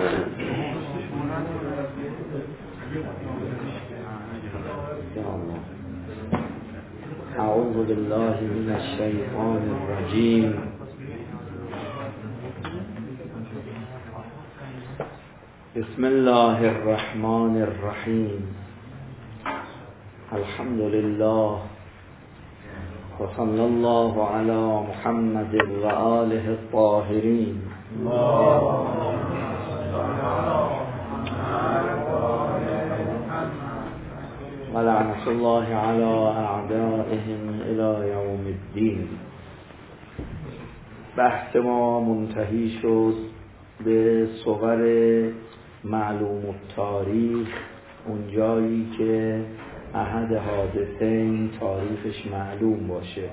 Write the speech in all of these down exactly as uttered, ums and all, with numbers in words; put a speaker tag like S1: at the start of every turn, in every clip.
S1: اعوذ بالله من الشیطان الرجیم. بسم الله الرحمن الرحیم. الحمد لله و صلی الله علی محمد و آله الطاهرین. و لعنت الله علی اعدائهم الی یوم الدین. بحث ما منتهی شد به صور معلوم التاریخ، اون جایی که احد حادثین تاریخش معلوم باشه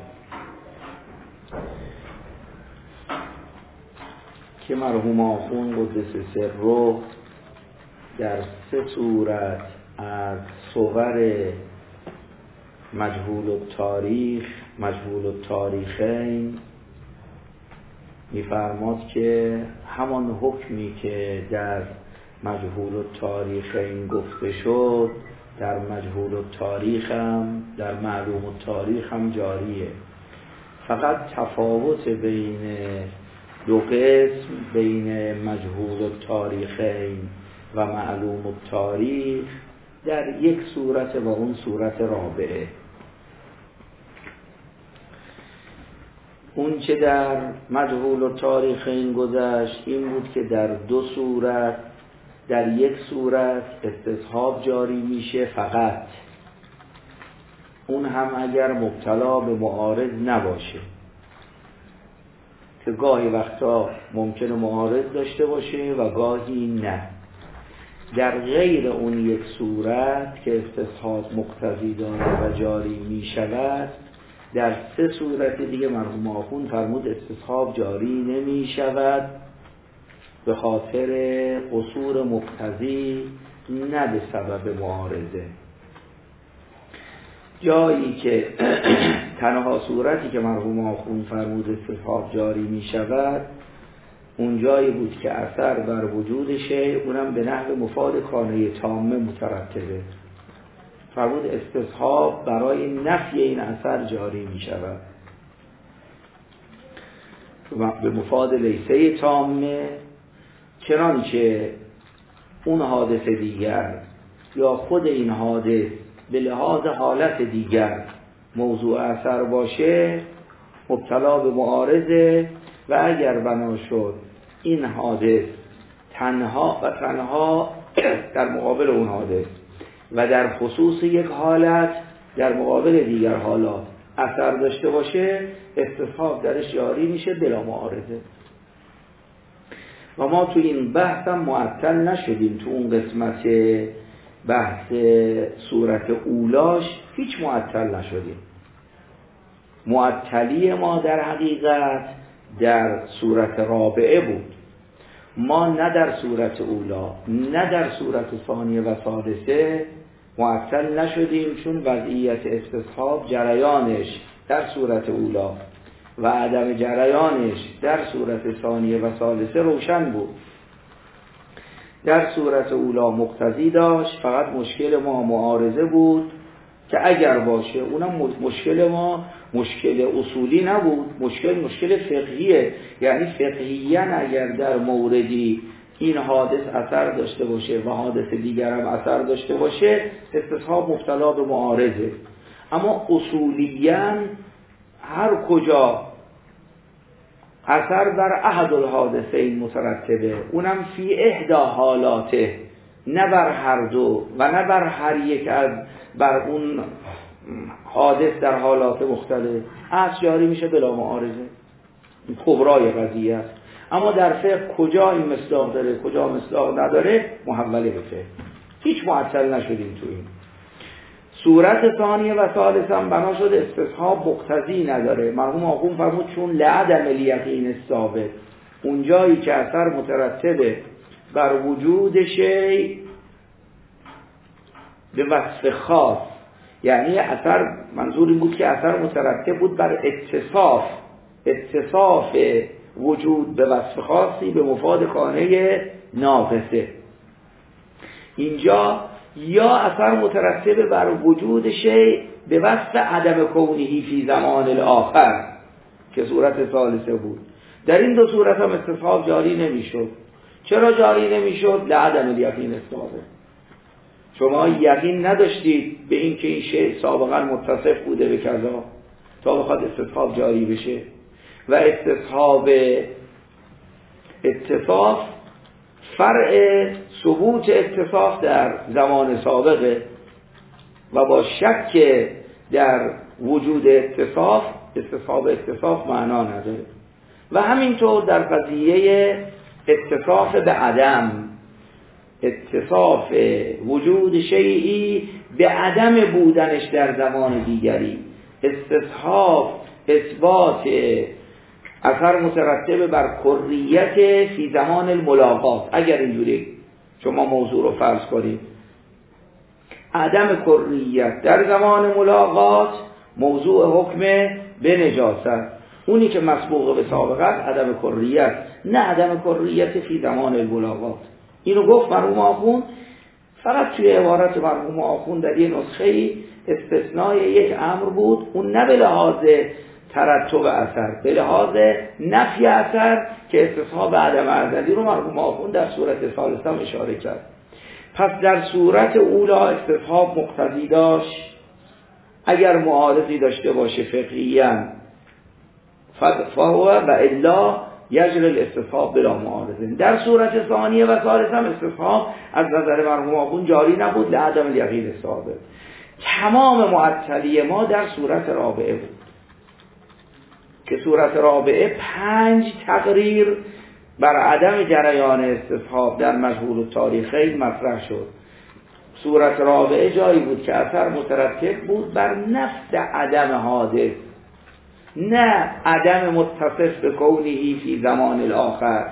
S1: که مرحوم آخوند قدس سره در سه صورت از صور مجهول التاریخ مجهول التاریخین می‌فرماد که همان حکمی که در مجهول التاریخین گفته شد در مجهول التاریخ هم در معلوم التاریخ هم جاریه، فقط تفاوت بین دو قسم، بین مجهول التاریخین و معلوم التاریخ در یک صورت و اون صورت رابعه. اون چه در مجهول التاریخین گذشت این بود که در دو صورت، در یک صورت استصحاب جاری میشه فقط، اون هم اگر مبتلا به معارض نباشه، که گاهی وقتا ممکنه معارض داشته باشه و گاهی نه. در غیر اون یک صورت که استصحاب مقتضی داره و جاری میشود، در سه صورت دیگه مرحوم آخوند فرمود استصحاب جاری نمی شود، به خاطر قصور مقتضی، نه به سبب معارضه. جایی که تنها صورتی که مرحوم آخوند فرمود استصحاب جاری می شود اون جایی بود که اثر بر وجود شیء، اونم به نحو مفاد کانه تامه مترتبه، فرمود استصحاب برای نفی این اثر جاری می شود به مفاد لیسه تامه، چنانچه اون حادث دیگر یا خود این حادث به لحاظ حالت دیگر موضوع اثر باشه مبتلا به معارضه، و اگر بنا شد این حادث تنها و تنها در مقابل اون حادث و در خصوص یک حالت در مقابل دیگر حالات اثر داشته باشه، استصحاب درش جاری میشه بلا معارضه. و ما تو این بحث هم معطل نشدیم، تو اون قسمت بحث صورت اولاش هیچ معطل نشدیم. معطلی ما در حقیقت در صورت رابعه بود، ما نه در صورت اولا نه در صورت ثانیه و سادسه معطل نشدیم، چون وضعیت استصحاب جریانش در صورت اولا و عدم جریانش در صورت ثانیه و ثالثه روشن بود. در صورت اولا مقتضی داشت، فقط مشکل ما معارضه بود که اگر باشه، اونم مشکل ما مشکل اصولی نبود، مشکل مشکل فقهیه، یعنی فقهیاً اگر در موردی این حادث اثر داشته باشه و حادث دیگر هم اثر داشته باشه استصحاب مبتلا به معارضه. اما اصولیاً هر کجا اثر بر احد الحادثین مترتبه، اونم فی احدی حالاته، نه بر هر دو و نه بر هر یک از بر اون حادث در حالات مختلف، اصل جاری میشه بلا معارضه. این کبرای قضیه است. اما در فقه کجا این مصداق داره کجا مصداق نداره محوله به فقه. هیچ معطل نشدیم تو این. صورت ثانیه و ثالث هم بنا شد استصحاب مقتضی نداره. مرحوم آخوند فرمود چون لعدم الیقین ثابت، اونجایی که اثر مترتبه بر وجود شیء به وصف خاص، یعنی اثر منظور این بود که اثر مترتب بود بر اتصاف اتصاف وجود به وصف خاصی به مفاد کانه ناقصه. اینجا یا اثر مترتب بر وجود شیء به وصف عدم کونهی فی زمان الاخر که صورت ثالثه بود. در این دو صورت هم استصحاب جاری نمیشد. چرا جاری نمیشد؟ لعدم الیقین السابق. شما یقین نداشتید به این که این شیء سابقا متصف بوده به کذا تا بخواد استصحاب جاری بشه. و استصحاب اتصاف فرع ثبوت اتصاف در زمان سابقه و با شک در وجود اتصاف استصحاب اتصاف معنا نداره. و همینطور در قضیه اتصاف به عدم، اتصاف وجود شیئی به عدم بودنش در زمان دیگری، استصحاب اثبات اثر مترتب بر کریت فی زمان الملاقات. اگر اینجوری شما موضوع رو فرض کنید عدم کریت در زمان ملاقات موضوع حکم به نجاست، اونی که مسبوق به سابقه است عدم کریت، نه عدم کریت فی زمان الملاقات. اینو گفت مرحوم آخوند. فقط توی عبارت مرحوم آخوند در یه نسخه استثنای یک امر بود، اون نه به لحاظ ترتب اثر، به لحاظ نفی اثر که استصحاب عدم ارزلی رو مرحوم آخوند در صورت ثالثه اشاره کرد. پس در صورت اولا استصحاب مقتضی داشت اگر معارضی داشته باشه فقهیاً فهو و الا یجری الاستصحاب بلا معارضه. در صورت ثانیه و ثالثه هم استصحاب از نظر مرحوم آخوند جاری نبود لعدم الیقین السابق. تمام معطلی ما در صورت رابعه بود که صورت رابعه پنج تقریر بر عدم جریان استصحاب در مجهول التاریخین مطرح شد. صورت رابعه جایی بود که اثر مترتب بود بر نفس عدم حادث، نه عدم متصف به کونهی فی زمان الاخر.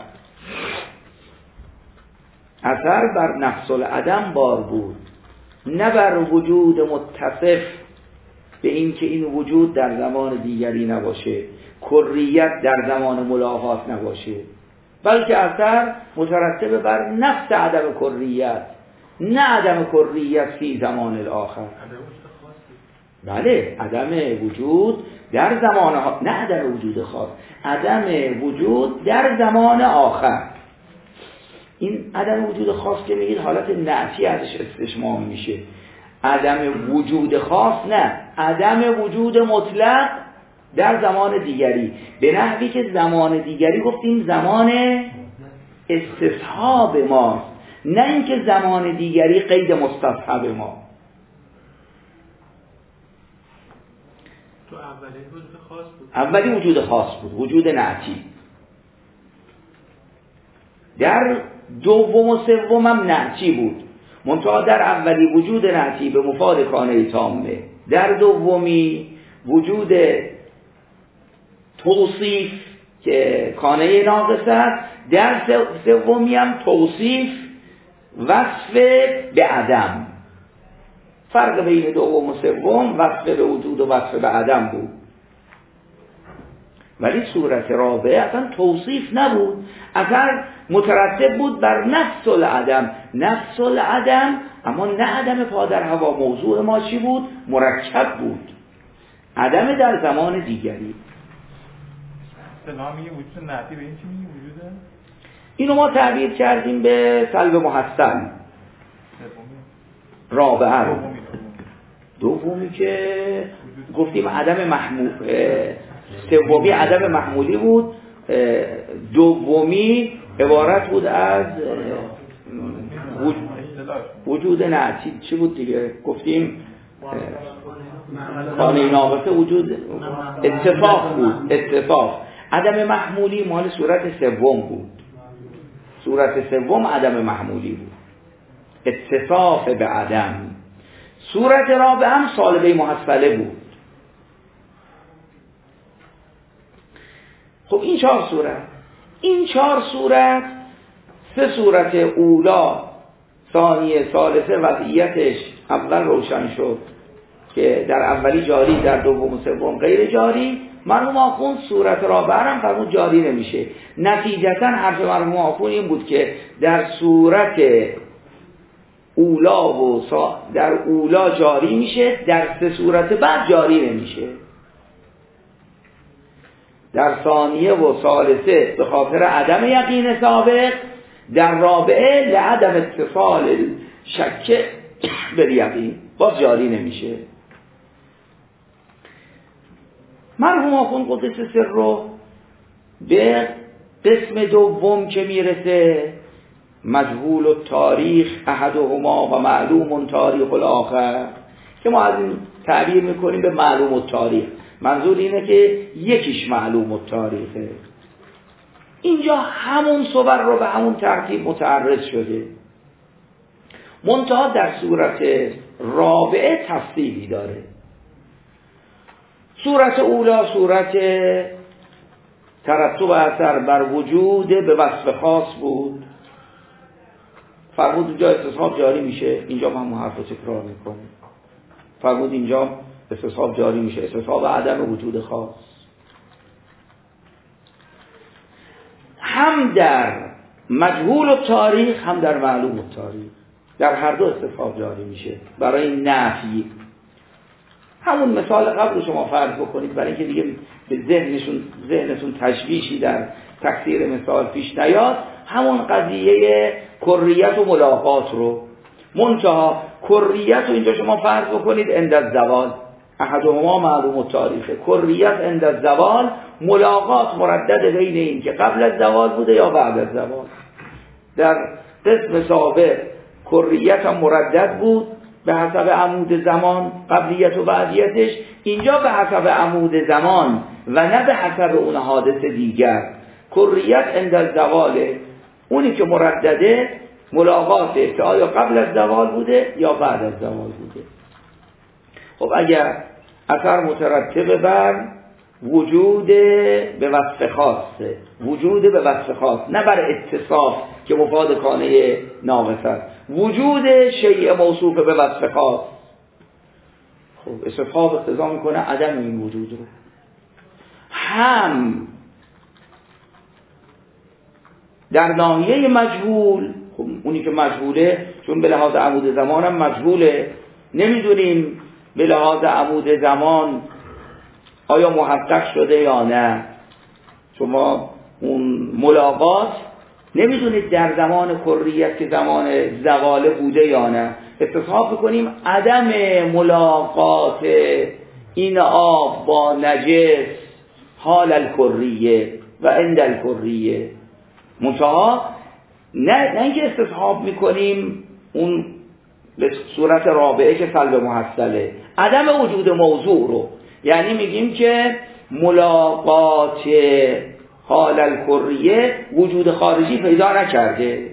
S1: اثر بر نفس العدم بار بود، نه بر وجود متصف به این که این وجود در زمان دیگری نباشه، کریت در زمان ملاقات نباشه، بلکه اثر مترتب بر نفس عدم کریت، نه عدم کریت فی زمان الاخر. بله، عدم وجود در زمان ها... نه عدم وجود خاص، عدم وجود در زمان آخر. این عدم وجود خاص که میگید حالت نعتی ازش استشمام میشه. عدم وجود خاص نه، عدم وجود مطلق در زمان دیگری، به نحوی که زمان دیگری گفتیم زمان استصحاب ماست، نه اینکه زمان دیگری قید مستصحب ما.
S2: تو اولی وجود خاص بود،
S1: اولی وجود خاص بود، وجود نعتی. در دوم و سوم هم نعتی بود، منتها در اولی وجود نعتی به مفاد کانه تامه، در دومی وجود توصیف که کانه ناقص است، در سومی هم توصیف وصف به عدم. فرق بین دوم و سوم وصف به وجود و وصف به عدم بود. ولی صورت رابعه اصلا توصیف نبود، اصلا مترتب بود بر نفس العدم. نفس العدم اما نه عدم پا در هوا. موضوع ما چی بود؟ مرکب بود، عدم در زمان دیگری.
S2: سلام میگه وجود نعتی، به این چی میگه وجوده؟
S1: اینو ما تعبیر کردیم به سلب محسن. رابعه رو دومی که گفتیم عدم محمول، سومی عدم محمولی بود، دومی عبارت بود از وجود نعتی. چی بود دیگه؟ گفتیم کانه ناقصه وجود اتفاق بود، اتفاق. عدم محمولی مال صورت سوم بود، صورت سوم عدم محمولی بود، اتصاف به عدم. صورت رابعه هم سالبه محصله بود. خب این چهار صورت، این چهار صورت، سه صورت اولا، ثانیه، ثالثه وضعیتش اول روشن شد که در اولی جاری، در دوم و سوم غیر جاری. مرحوم آخوند صورت رابعه هم فرمود جاری نمیشه. نتیجتا حرف مرحوم آخوند این بود که در صورت اولا و سا در اولا جاری میشه، در سه صورت بعد جاری نمیشه. در ثانیه و ثالثه به خاطر عدم یقین سابق، در رابعه لعدم اتصال شک به یقین باز جاری نمیشه. مرحوم آخوند قدس سر رو به قسم دوم که میرسه، مجهول التاریخ احدهما و معلوم تاریخ الاخر، که ما از این تعبیر میکنیم به معلوم التاریخ، منظور اینه که یکیش معلوم التاریخه. اینجا همون صور رو به همون ترتیب متعرض شده، منتها در صورت رابعه تفصیلی داره. صورت اولا صورت ترتب اثر بر وجود به وصف خاص بود، فرمود اینجا استصحاب جاری میشه، اینجا ما هم حرف رو تکرار میکنیم، فرمود اینجا استصحاب جاری میشه، استصحاب عدم وجود خاص. هم در مجهول التاریخ هم در معلوم التاریخ، در هر دو استصحاب جاری میشه برای نفی. همون مثال قبل رو شما فرض بکنید برای اینکه دیگه به ذهنشون ذهنتون تشویشی در تکثیر مثال پیش نیاد، همون قضیه کریت و ملاقات رو، منتها کریت رو اینجا شما فرض بکنید عند الزوال، احدهما معلوم التاریخ، کریت عند الزوال، ملاقات مردد بین این که قبل از زوال بوده یا بعد از زوال. در قسم سابق کریت هم مردد بود به حسب عمود زمان، قبلیت و بعدیتش، اینجا به حسب عمود زمان و نه به حسب اون حادث دیگر. کریت عند الزوال، اونی که مردده ملاقاته که آیا قبل از زوال بوده یا بعد از زوال بوده. خب اگر اثر مترتب بر وجود به وصف خاصه، وجود به وصف خاص، نه بر اتصاف که مفاد کانه ناقص است، وجود شیء موصوف به وصف خاص، خب استصحاب اقتضا میکنه عدم این وجود رو. هم در ناحیه مجهول، خب اونی که مجهوله چون به لحاظ عمود زمان هم مجهوله، نمیدونیم به لحاظ عمود زمان آیا محقق شده یا نه. شما اون ملاقات نمیدونید در زمان کریت که زمان زواله بوده یا نه. استصحاب بکنیم عدم ملاقات این آب با نجس حال الکریه و عند الکریه، منتها نه نه اینکه استصحاب میکنیم اون به صورت رابعه که سلب محصله، عدم وجود موضوع رو، یعنی میگیم که ملاقات حال الکریه وجود خارجی پیدا نکرده،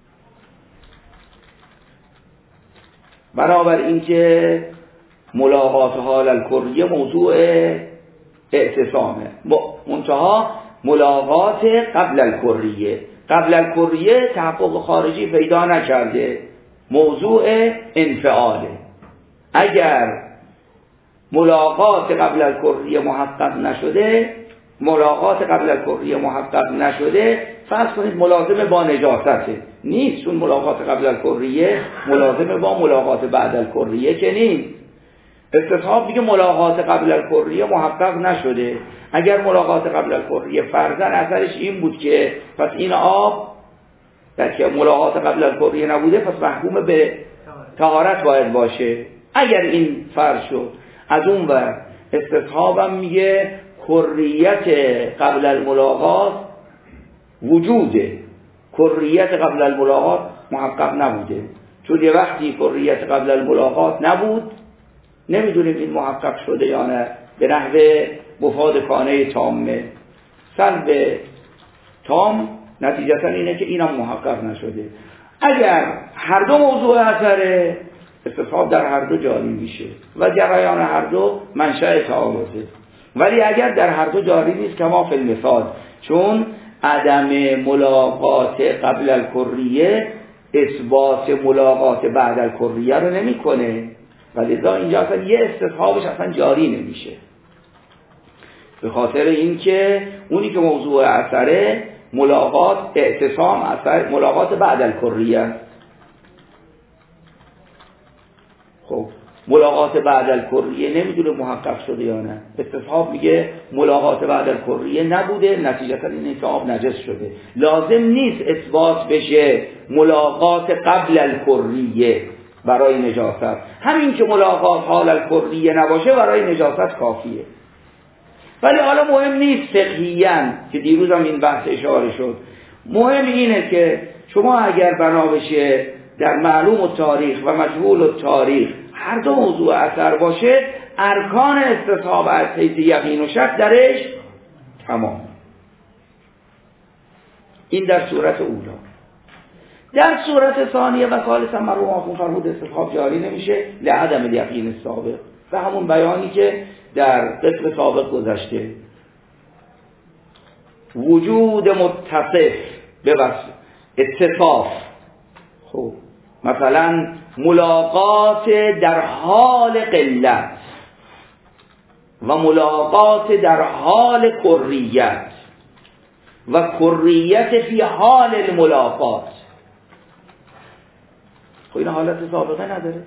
S1: برابر اینکه ملاقات حال الکریه موضوع اعتصامه، منتها ملاقات قبل الکریه قبل الکریه تحقق خارجی پیدا نکرده، موضوع انفعاله. اگر ملاقات قبل الکریه محقق نشده، ملاقات قبل الکریه محقق نشده، فرض کنید ملازمه با نجاسته، نیست، چون ملاقات قبل الکریه ملازمه با ملاقات بعد الکریه که نیست. استصحاب دیگه ملاقات قبل الکریه محقق نشده. اگر ملاقات قبل الکریه فرضاً اثرش این بود که پس این آب در که ملاقات قبل الکریه نبوده پس محکوم به طهارت باید باشه، اگر این فرض شد، از اون ور استصحابم میگه کریت قبل الملاقات وجوده، کریت قبل الملاقات محقق نبوده، چون یه وقتی کریت قبل الملاقات نبود نمیدونیم این محقق شده یا نه، به نحو مفاد کانه تامه، سلب تام نتیجتا اینه که اینم محقق نشده. اگر هر دو موضوع اثره، استصحاب در هر دو جاری میشه و جریان هر دو منشأ تعارضه. ولی اگر در هر دو جاری نیست کما فی المثال، چون عدم ملاقات قبل الکریه اثبات ملاقات بعد الکریه رو نمیکنه، ولی اینجا اصلا یه استصحابش اصلا جاری نمیشه. به خاطر اینکه اونی که موضوع اثره ملاقات اعتصام اثر ملاقات بعد الکریه. خب ملاقات بعد الکریه نمیدونه محقق شده یا نه. استصحاب میگه ملاقات بعد الکریه نبوده، نتیجتا این که آب نجس شده. لازم نیست اثبات بشه ملاقات قبل الکریه برای نجاست. همین که ملاقات حال الکریه نباشه برای نجاست کافیه. ولی حالا مهم نیست فقهیاً که دیروز هم این بحث اشاره شد، مهم اینه که شما اگر بنا بشه در معلوم التاریخ و مجهول التاریخ هر دو موضوع اثر باشه، ارکان استصحاب از حیث یقین و شک درش تمام. این در صورت اولا. در صورت ثانیه و ثالثه مرحوم آخوند فرمود استصحاب جاری نمیشه لعدم الیقین السابق، و همون بیانی که در قسم سابق گذشته. وجود متصف به وصف اتصاف. خب مثلا ملاقات در حال قلت و ملاقات در حال کریت و کریت فی حال الملاقات. خب این حالت سابقه نداره.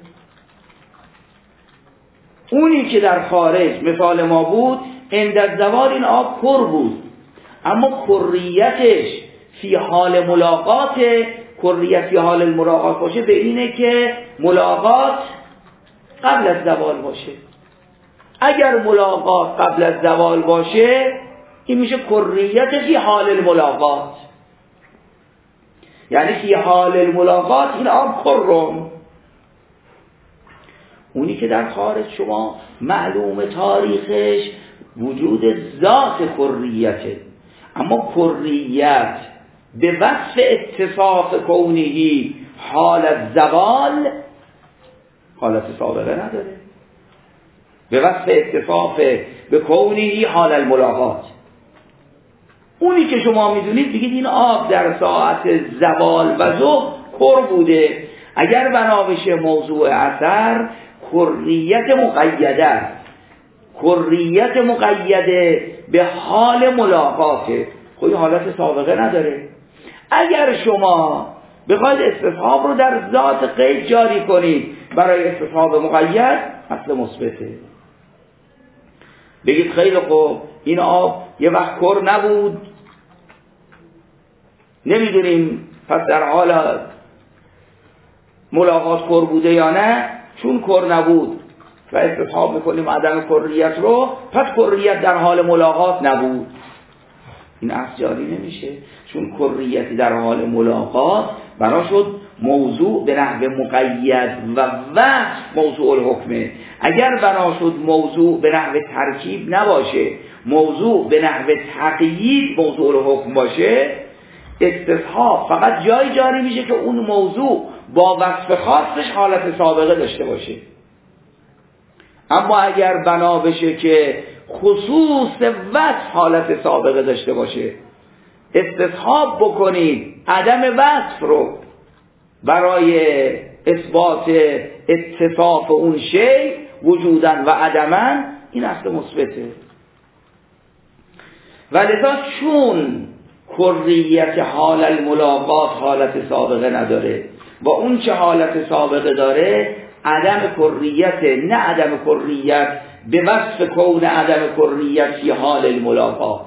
S1: اونی که در خارج مثال ما بود عند الزوال این آب پر بود، اما کریتش فی حال ملاقات، کریت فی حال الملاقات باشه به اینه که ملاقات قبل از زوال باشه. اگر ملاقات قبل از زوال باشه این میشه کریت فی حال الملاقات، یعنی فی حال الملاقات این آب کرم. اونی که در خارج شما معلوم تاریخش وجود ذات کریته، اما کریت به وصف اتصاف کونهی حال الزوال حالت سابقه نداره. به وصف اتصاف به کونهی حال الملاقات. اونی که شما میدونید بگید این آب در ساعت زوال و ظهر کر بوده، اگر بنا بشه موضوع اثر کریت مقیده است، کریت مقیده به حال ملاقاته. خب این حالت سابقه نداره. اگر شما بخواید استصحاب رو در ذات قید جاری کنید برای استصحاب مقید، اصل مثبته. بگید خیلی خوب این آب یه وقت کر نبود، نمیدونیم پس در حال ملاقات کر بوده یا نه، چون کر نبود و استصحاب میکنیم عدم کریت رو، پس کریت در حال ملاقات نبود. این اصل جاری نمیشه، چون کریت در حال ملاقات بنا شد موضوع به نحو مقید و وصف موضوع الحکمه. اگر بنا شد موضوع به نحو ترکیب نباشه، موضوع به نحو تقیید موضوع الحکم باشه، استصحاب فقط جای جاری میشه که اون موضوع با وصف خاصش حالت سابقه داشته باشه. اما اگر بنا بشه که خصوص وصف حالت سابقه داشته باشه، استصحاب بکنید عدم وصف رو برای اثبات اتصاف اون شی وجوداً و عدماً، این اصل مثبته. ولذا چون کریت حال الملاقات حالت سابقه نداره و اون چه حالت سابقه داره عدم کریت، نه عدم کریت به وصف کون عدم کریت فی حال الملاقات،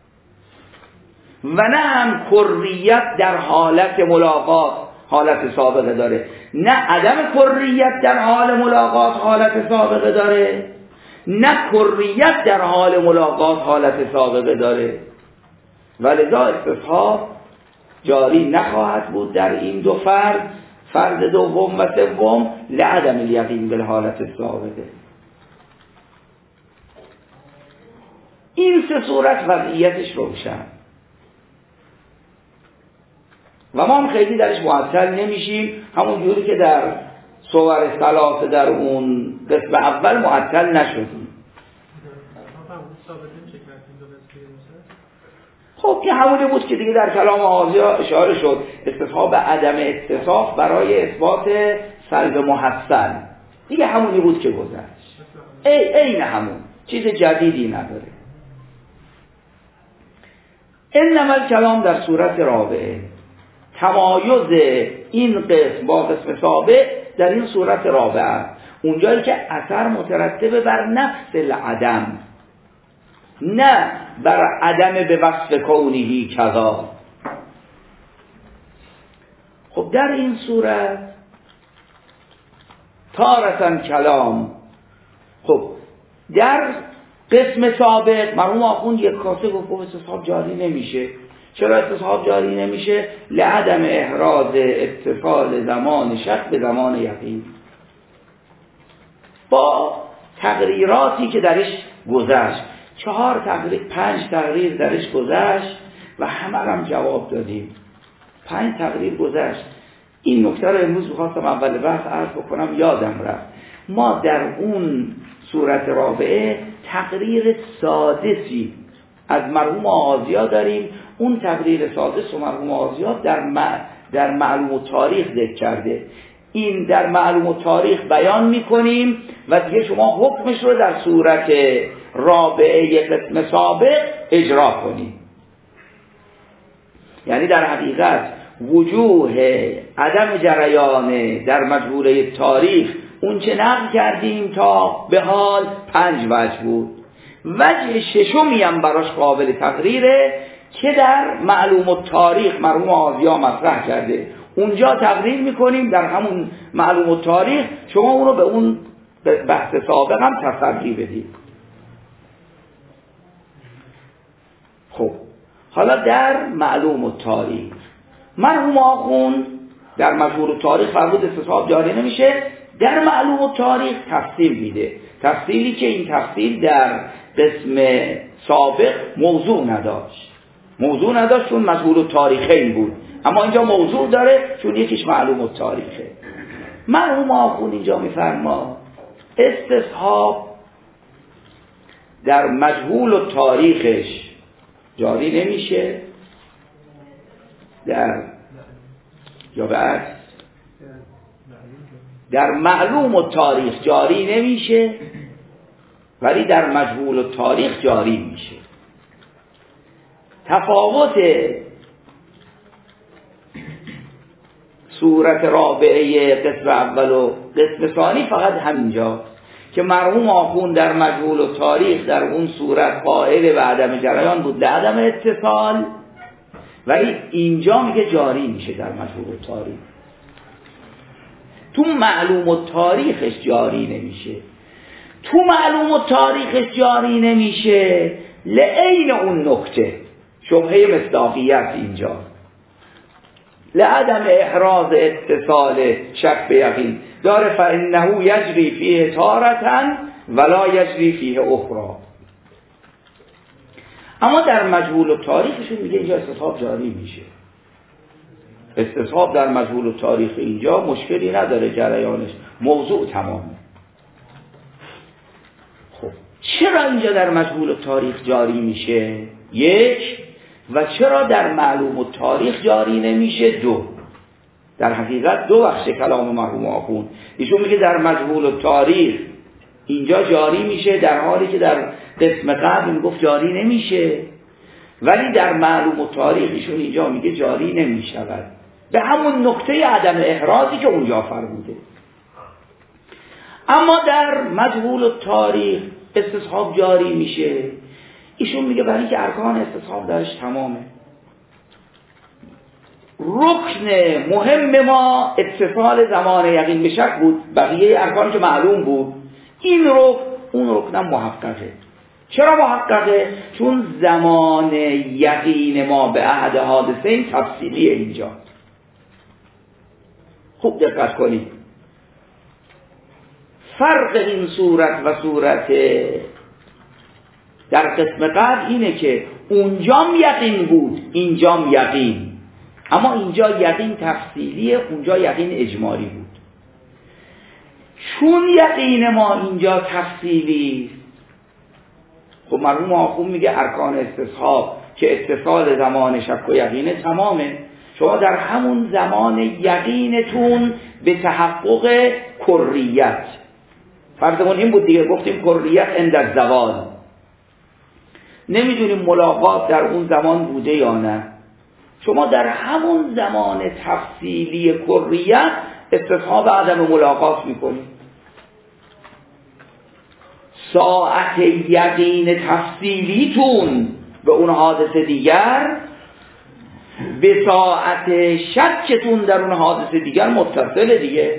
S1: و نه هم کریت در حالت ملاقات حالت سابقه داره، نه عدم کریت در حال ملاقات حالت سابقه داره، نه کریت در حال ملاقات حالت سابقه داره. ولذا استصحاب جاری نخواهد بود در این دو فرد، فرد دوم و سوم، لعدم الیقین بالحالت سابقه. این سه صورت وضعیتش روشن و ما هم خیلی درش معطل نمیشیم، همون جوری که در صور ثلاثه در اون قسم اول معطل نشدیم. خب که همونی بود که دیگه در کلام آزیا اشاره شد، استصحاب عدم اتصاف برای اثبات سلب محسن، دیگه همونی بود که گذشت، ای این همون چیز جدیدی نداره. انما الکلام در صورت رابعه، تمایز این قسم با قسم سابق در این صورت رابعه، اونجایی که اثر مترتبه بر نفس العدم، نه بر عدم به وصف کونهی کذا. خب در این صورت تارتن کلام، خب در قسم سابق مرحوم آخوند یک کاسه گفت استصحاب جاری نمیشه. چرا استصحاب جاری نمیشه؟ لعدم احراز اتصال زمان شک به زمان یقین، با تقریراتی که درش گذشت. چهار تقریر، پنج تقریر درش گذشت و همه هم جواب دادیم. پنج تقریر گذشت. این نکته رو امروز بخواستم اول بحث عرض بکنم، یادم رفت. ما در اون صورت رابعه تقریر سادسی از مرحوم آغازیا داریم. اون تقریر سادس و مرحوم آغازیا در م... در معلوم و تاریخ ذکر کرده. این در معلوم و تاریخ بیان میکنیم و دیگه شما حکمش رو در صورت رابعه قسم سابق اجرا کنیم. یعنی در حقیقت وجوه عدم جریان در مجهوله تاریخ اون چه نقل کردیم تا به حال پنج وجه بود. وجه ششمی هم براش قابل تقریره که در معلوم التاریخ مرحوم آغازیا مطرح کرده. اونجا تقریر میکنیم در همون معلوم التاریخ، شما اونو به اون بحث سابق هم تسلی بدید. خب حالا در معلوم التاریخ مرحوم آخوند در مجهول التاریخ فرمود استصحاب جاری نمیشه. در معلوم التاریخ تفصیل میده، تفصیلی که این تفصیل در قسم سابق موضوع نداشت. موضوع نداشت چون مجهول التاریخین بود، اما اینجا موضوع داره چون یکیش معلوم التاریخه. مرحوم آخوند اینجا میفرما استصحاب در مجهول التاریخش جاری نمیشه، در یا بعد در معلوم التاریخ جاری نمیشه ولی در مجهول التاریخ جاری میشه. تفاوت صورت رابعه قسم اول و قسم ثانی فقط همینجا که مرحوم آخوند در مجهول التاریخ در اون صورت قائل به عدم جریان بود، به عدم اتصال، ولی اینجا میگه جاری میشه در مجهول التاریخ. تو معلوم التاریخش جاری نمیشه. تو معلوم التاریخش جاری نمیشه لعین اون نکته، شبهه مصداقیت اینجا، لعدم احراز اتصال شک به یقین داره. فانه یجری فیه تارةً ولا یجری فیه اخرى. اما در مجهول التاریخشون میگه اینجا استصحاب جاری میشه. استصحاب در مجهول التاریخ اینجا مشکلی نداره، جریانش موضوع تمامه. خب چرا اینجا در مجهول التاریخ جاری میشه؟ یک. و چرا در معلوم التاریخ جاری نمیشه؟ دو. در حقیقت دو بخش کلام مرحوم آخوند. ایشون میگه در مجهول التاریخ اینجا جاری میشه در حالی که در قسم قبل میگفت جاری نمیشه، ولی در معلوم التاریخ ایشون اینجا میگه جاری نمیشود به همون نکته عدم احرازی که اونجا فرموده. اما در مجهول التاریخ استصحاب جاری میشه. ایشون میگه برای اینکه ارکان استصحاب درش تمامه. رکن مهم ما اتصال زمان یقین به شک بود، بقیه ارکان که معلوم بود. این رکن اون رکنم محققه. چرا محققه؟ چون زمان یقین ما به احد حادثه این تفصیلیه. اینجا خوب دقت کنید. فرق این صورت و صورت در قسم قبل اینه که اونجام یقین بود اینجام یقین، اما اینجا یقین تفصیلیه، اونجا یقین اجمالی بود. چون یقین ما اینجا تفصیلی، خب مرحوم آخوند میگه ارکان استصحاب که اتصال زمان شک و یقینه تمامه. شما در همون زمان یقینتون به تحقق کریت، فرضمون این بود دیگه، گفتیم کریت عند الزوال، نمیدونیم ملاقات در اون زمان بوده یا نه. شما در همون زمان تفصیلی کریت استصحاب عدم ملاقات میکنید. ساعت یقین تفصیلیتون به اون حادثه دیگر به ساعت شکتون در اون حادثه دیگر متصل دیگه.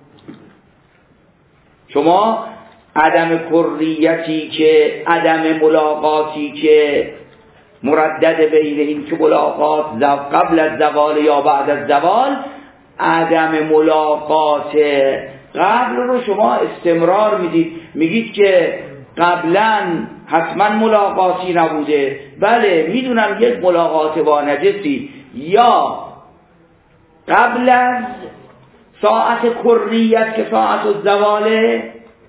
S1: شما عدم کریتی که عدم ملاقاتی که مردد بین این که ملاقات قبل از زوال یا بعد از زوال، عدم ملاقات قبل رو شما استمرار میدید، میگید که قبلا حتما ملاقاتی نبوده. بله میدونم یک ملاقات با نجسی یا قبل از ساعت کریت که ساعت الزواله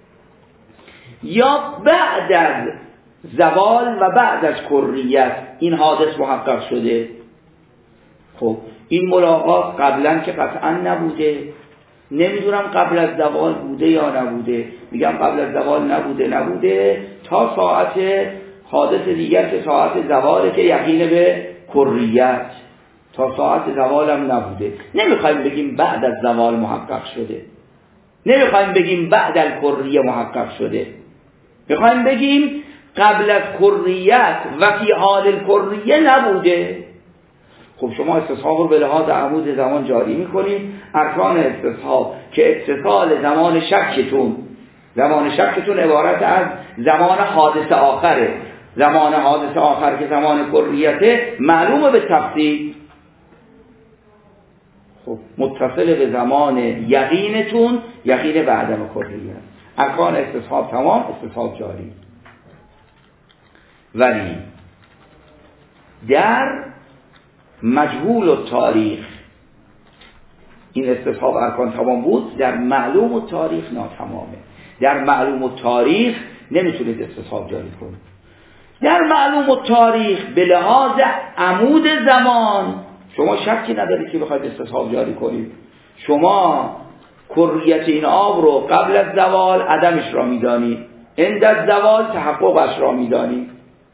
S1: یا بعد از زوال و بعد از کریت این حادث محقق شده. خب این ملاقات قبلا که قطعا نبوده، نمیدونم قبل از زوال بوده یا نبوده، میگم قبل از زوال نبوده نبوده تا ساعت حادث دیگر که ساعت زواله که یقین به کریت، تا ساعت زوال هم نبوده. نمیخوایم بگیم بعد از زوال محقق شده، نمیخوایم بگیم بعد از کریه محقق شده، میخوایم بگیم قبل از کریت و فی حال کریه نبوده. خب شما استصحاب رو به لحاظ عمود زمان جاری میکنید. ارکان استصحاب که اتصال زمان شکتون، زمان شکتون عبارت از زمان حادث آخره. زمان حادث آخر که زمان کریته معلومه به تفصیل، خب متصل به زمان یقینتون، یقین به عدم کریت. ارکان استصحاب تمام، استصحاب جاری. ولی در مجهول و تاریخ این استصحاب ارکان تمام بود، در معلوم و تاریخ ناتمامه. در معلوم و تاریخ نمیتونید استصحاب جاری کنید. در معلوم و تاریخ به لحاظ عمود زمان شما شکی ندارید که بخواید استصحاب جاری کنید. شما کریت این آب رو قبل از زوال عدمش را میدانید، عند الزوال تحققش را میدانید.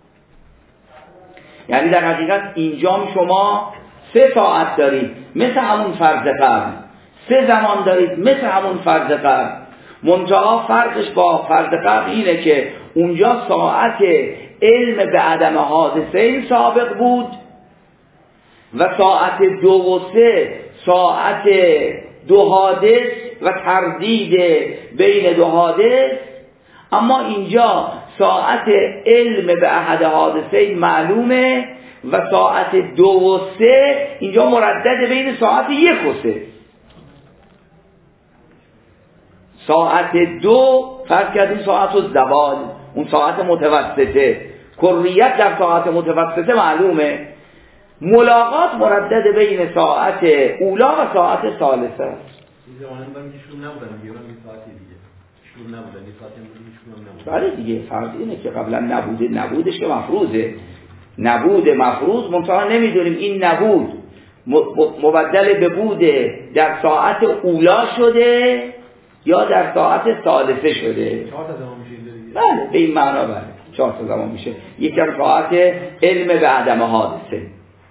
S1: یعنی در حقیقت اینجا شما سه ساعت دارید مثل همون فرض قبل، سه زمان دارید مثل همون فرض قبل. منتها فرقش با فرض قبل اینه که اونجا ساعت علم به عدم حادثه این سابق بود و ساعت دو و سه ساعت دو حادث و تردید بین دو حادث. اما اینجا ساعت علم به احد حادثه معلومه و ساعت دو و سه اینجا مردد بین ساعت یک و سه. ساعت دو فرض کردیم ساعت الزوال، اون ساعت متوسطه، کریت در ساعت متوسطه معلومه. ملاقات مردد بین ساعت اولا و ساعت ثالثه است.
S3: این زمانه من که شروع نبودن دیگه، من یه ساعتی دیگه شروع نبودن، یه ساعتی دیگه شروع نبودن.
S1: بله دیگه، فرض اینه که قبلا نبوده، نبودش که مفروضه، نبود مفروض. منتها نمیدونیم این نبود مبدل به بوده در ساعت اولا شده یا در ساعت ثالثه شده.
S3: چهار تا زمان میشه دیگه.
S1: بله به این معنا، بله چهار تا زمان میشه. یکی از ساعت علم به عدم حادثه.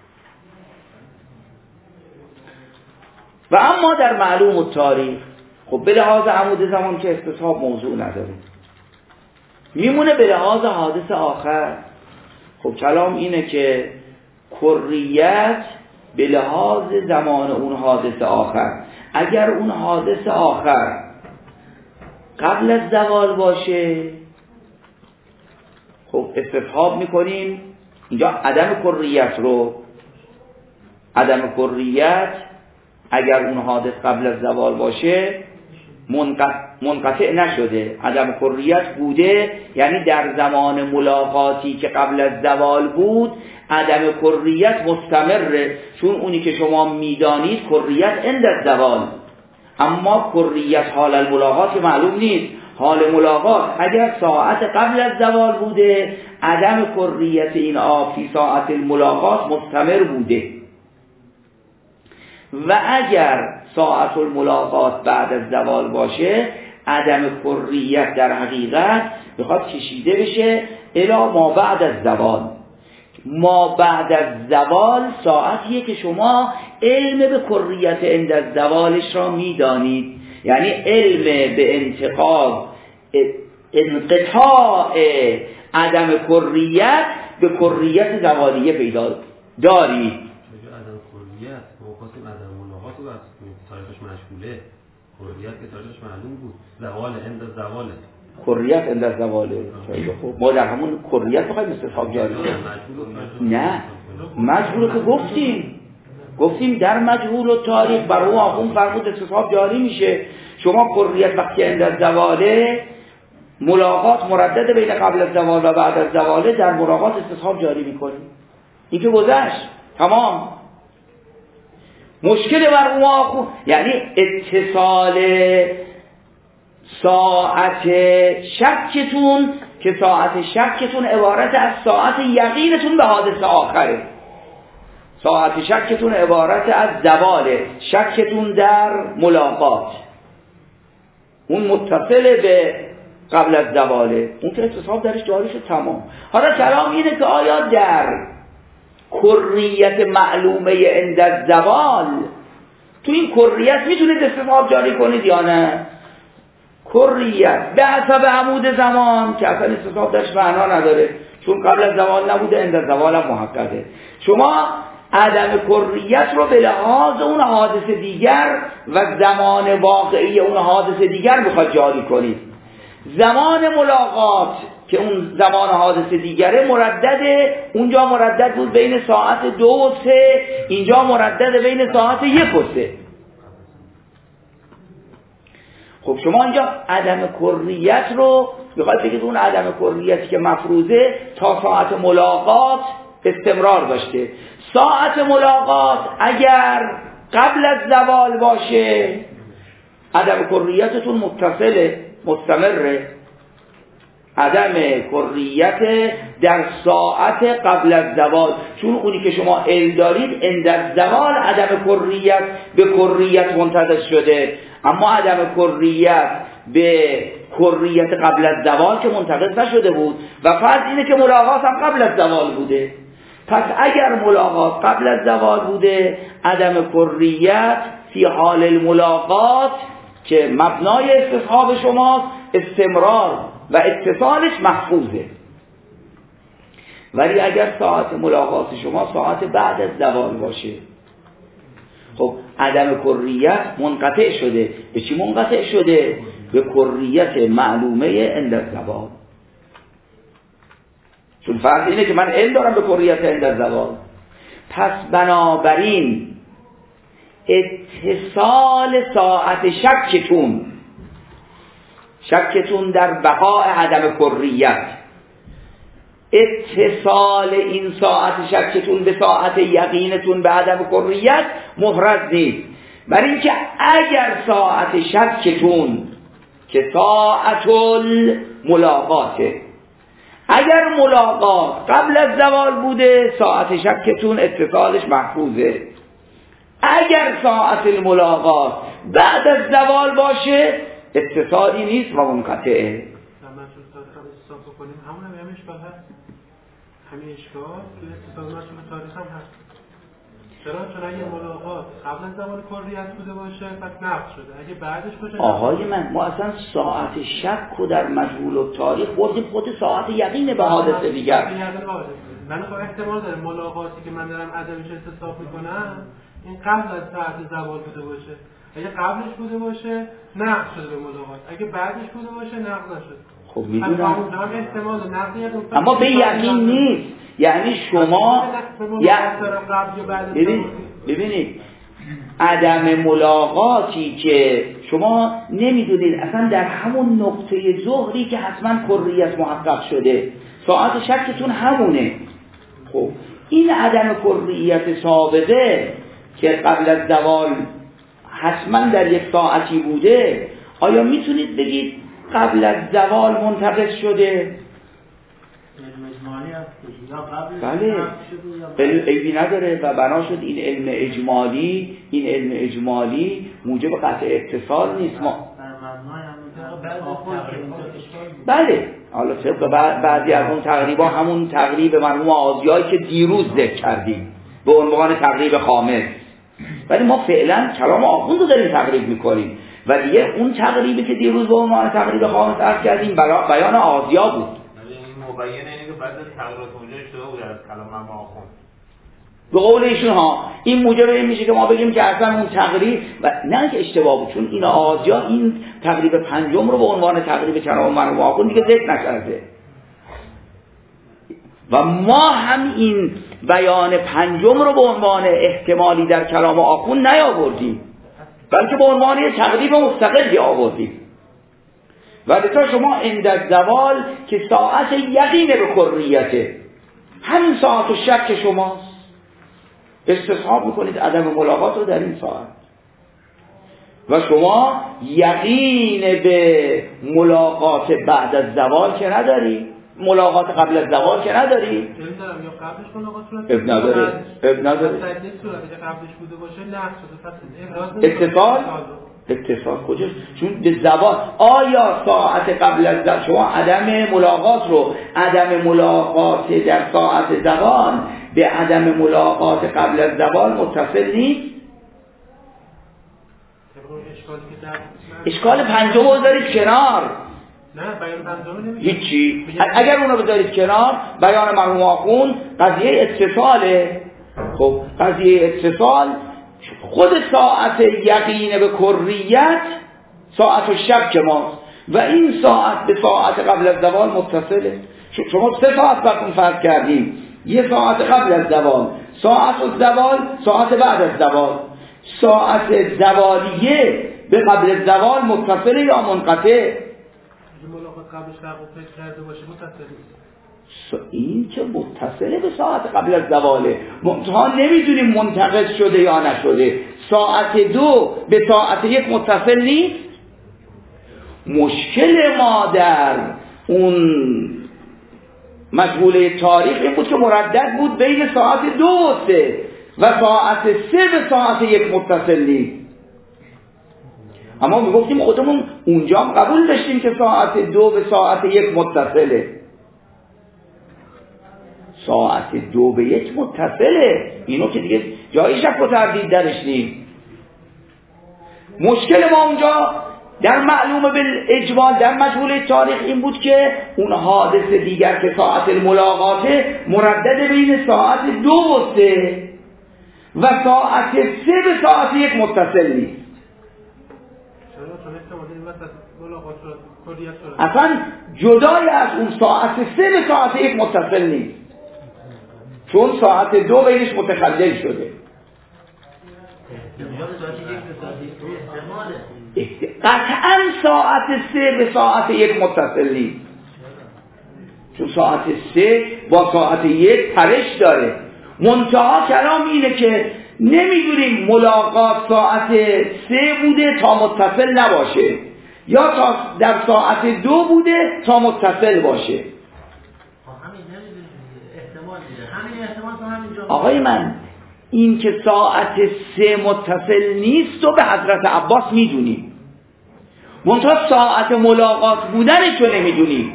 S1: و اما در معلوم و تاریخ خب به لحاظ عمود زمان که استصحاب موضوع نداره، میمونه به لحاظ حادث آخر. خب کلام اینه که کریت به لحاظ زمان اون حادث آخر، اگر اون حادث آخر قبل از زوال باشه خب استصحاب میکنیم اینجا عدم کریت رو. عدم کریت اگر اون حادث قبل از زوال باشه منقطع نشده، عدم کریت بوده، یعنی در زمان ملاقاتی که قبل از زوال بود عدم کریت مستمره، چون اونی که شما میدانید کریت عند الزوال، اما کریت حال الملاقات معلوم نیست. حال ملاقات اگر ساعت قبل از زوال بوده عدم کریت این آب فی ساعت الملاقات مستمر بوده، و اگر ساعت الملاقات بعد از زوال باشه عدم کریت در حقیقت بخواد کشیده بشه الی ما بعد از زوال. ما بعد از زوال ساعتیه که شما علم به کریت عند الزوالش را میدانید، یعنی علم به انتقاض انقطاع عدم کریت به کریت زوالیه پیدا دارید.
S3: عدم کریت موقعی عدم ملاقات رو از تاریخش مشغوله، کریت که تاریخش معلوم بود، زوال عند زواله،
S1: کریت عند زواله. خیلی خوب، ما در همون کریت بخوایم استصحاب جاری کنیم. نه مجهول که گفتیم گفتیم در مجهول و تاریخ بر اون آخون فرمود استصحاب جاری میشه. شما کریت وقتی عند زواله ملاقات مردد بین قبل از زوال و بعد از زواله، در ملاقات استصحاب جاری میکنیم. این که گذشت تمام. مشکل بر اون آخون یعنی اتصال ساعت شکتون که ساعت شکتون عبارت از ساعت یقینتون به حادثه آخره. ساعت شکتون عبارت از زواله، شکتون در ملاقات اون متصل به قبل از زواله، اون که استصحاب درش جاری شد تمام. حالا کلام اینه که آیا در کریت معلومه عند الزوال تو این کریت میتونید استصحاب جاری کنید یا نه؟ کریت به حسب عمود زمان که اصلا استصحاب درش معنا نداره، چون قبل از زوال نبوده، عند الزوال هم محققه. شما عدم کریت رو به لحاظ اون حادث دیگر و زمان واقعی اون حادث دیگر میخواد جاری کنید. زمان ملاقات که اون زمان حادث دیگره مردده، اونجا مردد بود بین ساعت دو و سه، اینجا مردده بین ساعت یک و سه. خب شما اینجا عدم کریت رو بخواید بگید اون عدم کریتی که مفروضه تا ساعت ملاقات استمرار داشته. ساعت ملاقات اگر قبل از زوال باشه عدم کریتتون متصله، مستمره. عدم کریت در ساعت قبل از زوال، چون اونی که شما علم دارید عند الزوال عدم کریت به کریت منتقل شده، اما عدم کریت به کریت قبل از زوال که منتقل نشده بود و فرض اینه که ملاقات هم قبل از زوال بوده. پس اگر ملاقات قبل از زوال بوده عدم کریت فی حال الملاقات که مبنای استصحاب شماست استمرار و اتصالش محفوظه. ولی اگر ساعت ملاقات شما ساعت بعد از زوال باشه، خب عدم کریت منقطع شده. به چی منقطع شده؟ به کریت معلومه عند الزوال. چون فرض اینه که من علم دارم به کریت عند الزوال. پس بنابراین اتصال ساعت شکتون شکتون در بقاء عدم کریت، اتصال این ساعت شکتون به ساعت یقینتون به عدم کریت محرز نیست. برای اینکه اگر ساعت شکتون که ساعت الملاقاته، اگر ملاقات قبل از زوال بوده ساعت شکتون اتصالش محفوظه. اگر ساعت الملاقات بعد از زوال باشه اتصالی نیست و منقطعه.
S4: همون هم همین اشکال هست، همین اشکال که اتصال مشمول تاریخ هم هست. چرا؟ چون اگه ملاقات قبل از زمان کریت بوده باشه پس نقض شده، اگه بعدش باشه
S1: آهای من ما اصلا ساعت شک و در مجهول و تاریخ بردیم خود ساعت یقین به حادثه دیگر.
S4: من خب احتمال داره ملاقاتی که من دارم عدمش استصحاب میکنم این قبل از ساعت زوال بوده باشه. اگه قبلش بوده باشه نقض شده به ملاقات، اگه بعدش بوده باشه نقض نشده.
S1: خب میدونم
S4: احتمال نقضیت
S1: اما به یقین نیست. یعنی شما ببین ببینید عدم ملاقاتی که شما نمیدونید اصلا در همون نقطه ظهری که حتما کریت محقق شده ساعت شکتون همونه. خب این عدم کریت سابقه که قبل از زوال حتما در یک ساعتی بوده، آیا میتونید بگید قبل از زوال منتقل شده؟ بله علم عیبی نداره و بنا شد این علم اجمالی این علم اجمالی موجب قطع اتصال نیست. ما بله، حالا طبق بعضی از اون تقریبا همون تقریب مرحوم آزیایی که دیروز ذکر کردیم به عنوان تقریب خامس، ولی ما فعلا کلام آخوند رو داریم تقریب میکنیم و دیگه اون تقریبی که دیروز به عنوان تقریب خامس عرض کردیم بیان آزیا بود.
S5: این مبینه اینه که بعد از تغییرات اونجا اشتباه بود از کلام مرحوم آخوند.
S1: به قول ایشون ها این موجب این میشه که ما بگیم که اصلا اون تقریب و نه که اشتباه بود، چون این آزیا این تقریب پنجم رو به عنوان تقریب کلام مرحوم آخوند دیگه ذکر نکرده و ما هم این بیان پنجم رو به عنوان احتمالی در کلام آخوند نیاوردیم، بلکه به عنوان یک تقریب مستقلی آوردیم. و لذا شما عند زوال که ساعت یقین به کلیته، همین ساعت و شک شماست، استصحاب میکنید عدم ملاقات رو در این ساعت و شما یقین به ملاقات بعد از زوال که نداری، ملاقات قبل از زوال که نداری.
S4: نمیدونم یا قبلش ملاقات صورت
S1: اب نداره اب نداره
S4: در این صورت که قبلش بوده باشه نقص شده. پس
S1: اتصال اتصال کجاست؟ چون به زوال آیا ساعت قبل از زوال شما عدم ملاقات رو عدم ملاقات در ساعت زوال به عدم ملاقات قبل از زوال متصل نیست؟ اشکال پنجم رو دارید کنار.
S4: نه بیان پنجم نمیشه
S1: هیچی. اگر اونو بذارید کنار بیان مرحوم آخوند قضیه اتصاله. خب قضیه اتصال خود ساعت یقین به کریت ساعت و شک ماست و این ساعت به ساعت قبل از زوال متصله. شما سه ساعت براتون فرض کردیم، یه ساعت قبل از زوال، ساعت و زوال، ساعت بعد از زوال. ساعت زوالیه به قبل از زوال متصله یا منقطع؟
S4: ملاقات قبلش تحقق کرده باشه متصل نیست.
S1: این که متصله به ساعت قبل از زواله، منتها نمیدونیم منتقض شده یا نشده. ساعت دو به ساعت یک متصل نیست. مشکل ما در اون مجهوله تاریخ این بود که مردد بود بین ساعت دو و سه و ساعت سه به ساعت یک متصل نیست. اما میگفتیم خودمون اونجا هم قبول داشتیم که ساعت دو به ساعت یک متصله. ساعت دو به یک متصله، اینو که دیگه جایی شک و تردید درش نیست. مشکل ما اونجا در معلوم بالاجمال در مجهول تاریخ این بود که اون حادث دیگر که ساعت الملاقاته مردد بین ساعت دو و سه و ساعت سه به ساعت یک متصل نیست. اصلا جدای از اون ساعت سه به ساعت یک متصل نیست، چون ساعت دو بینش متخلل شده. قطعا ساعت سه به ساعت یک متصل نیست، چون ساعت سه با ساعت یک پرش داره. منتها کلام اینه که نمیدونیم ملاقات ساعت سه بوده تا متصل نباشه یا تا در ساعت دو بوده تا متصل باشه. آقای من این که ساعت سه متصل نیست و به حضرت عباس میدونیم، منتها ساعت ملاقات بودنش رو نمیدونیم.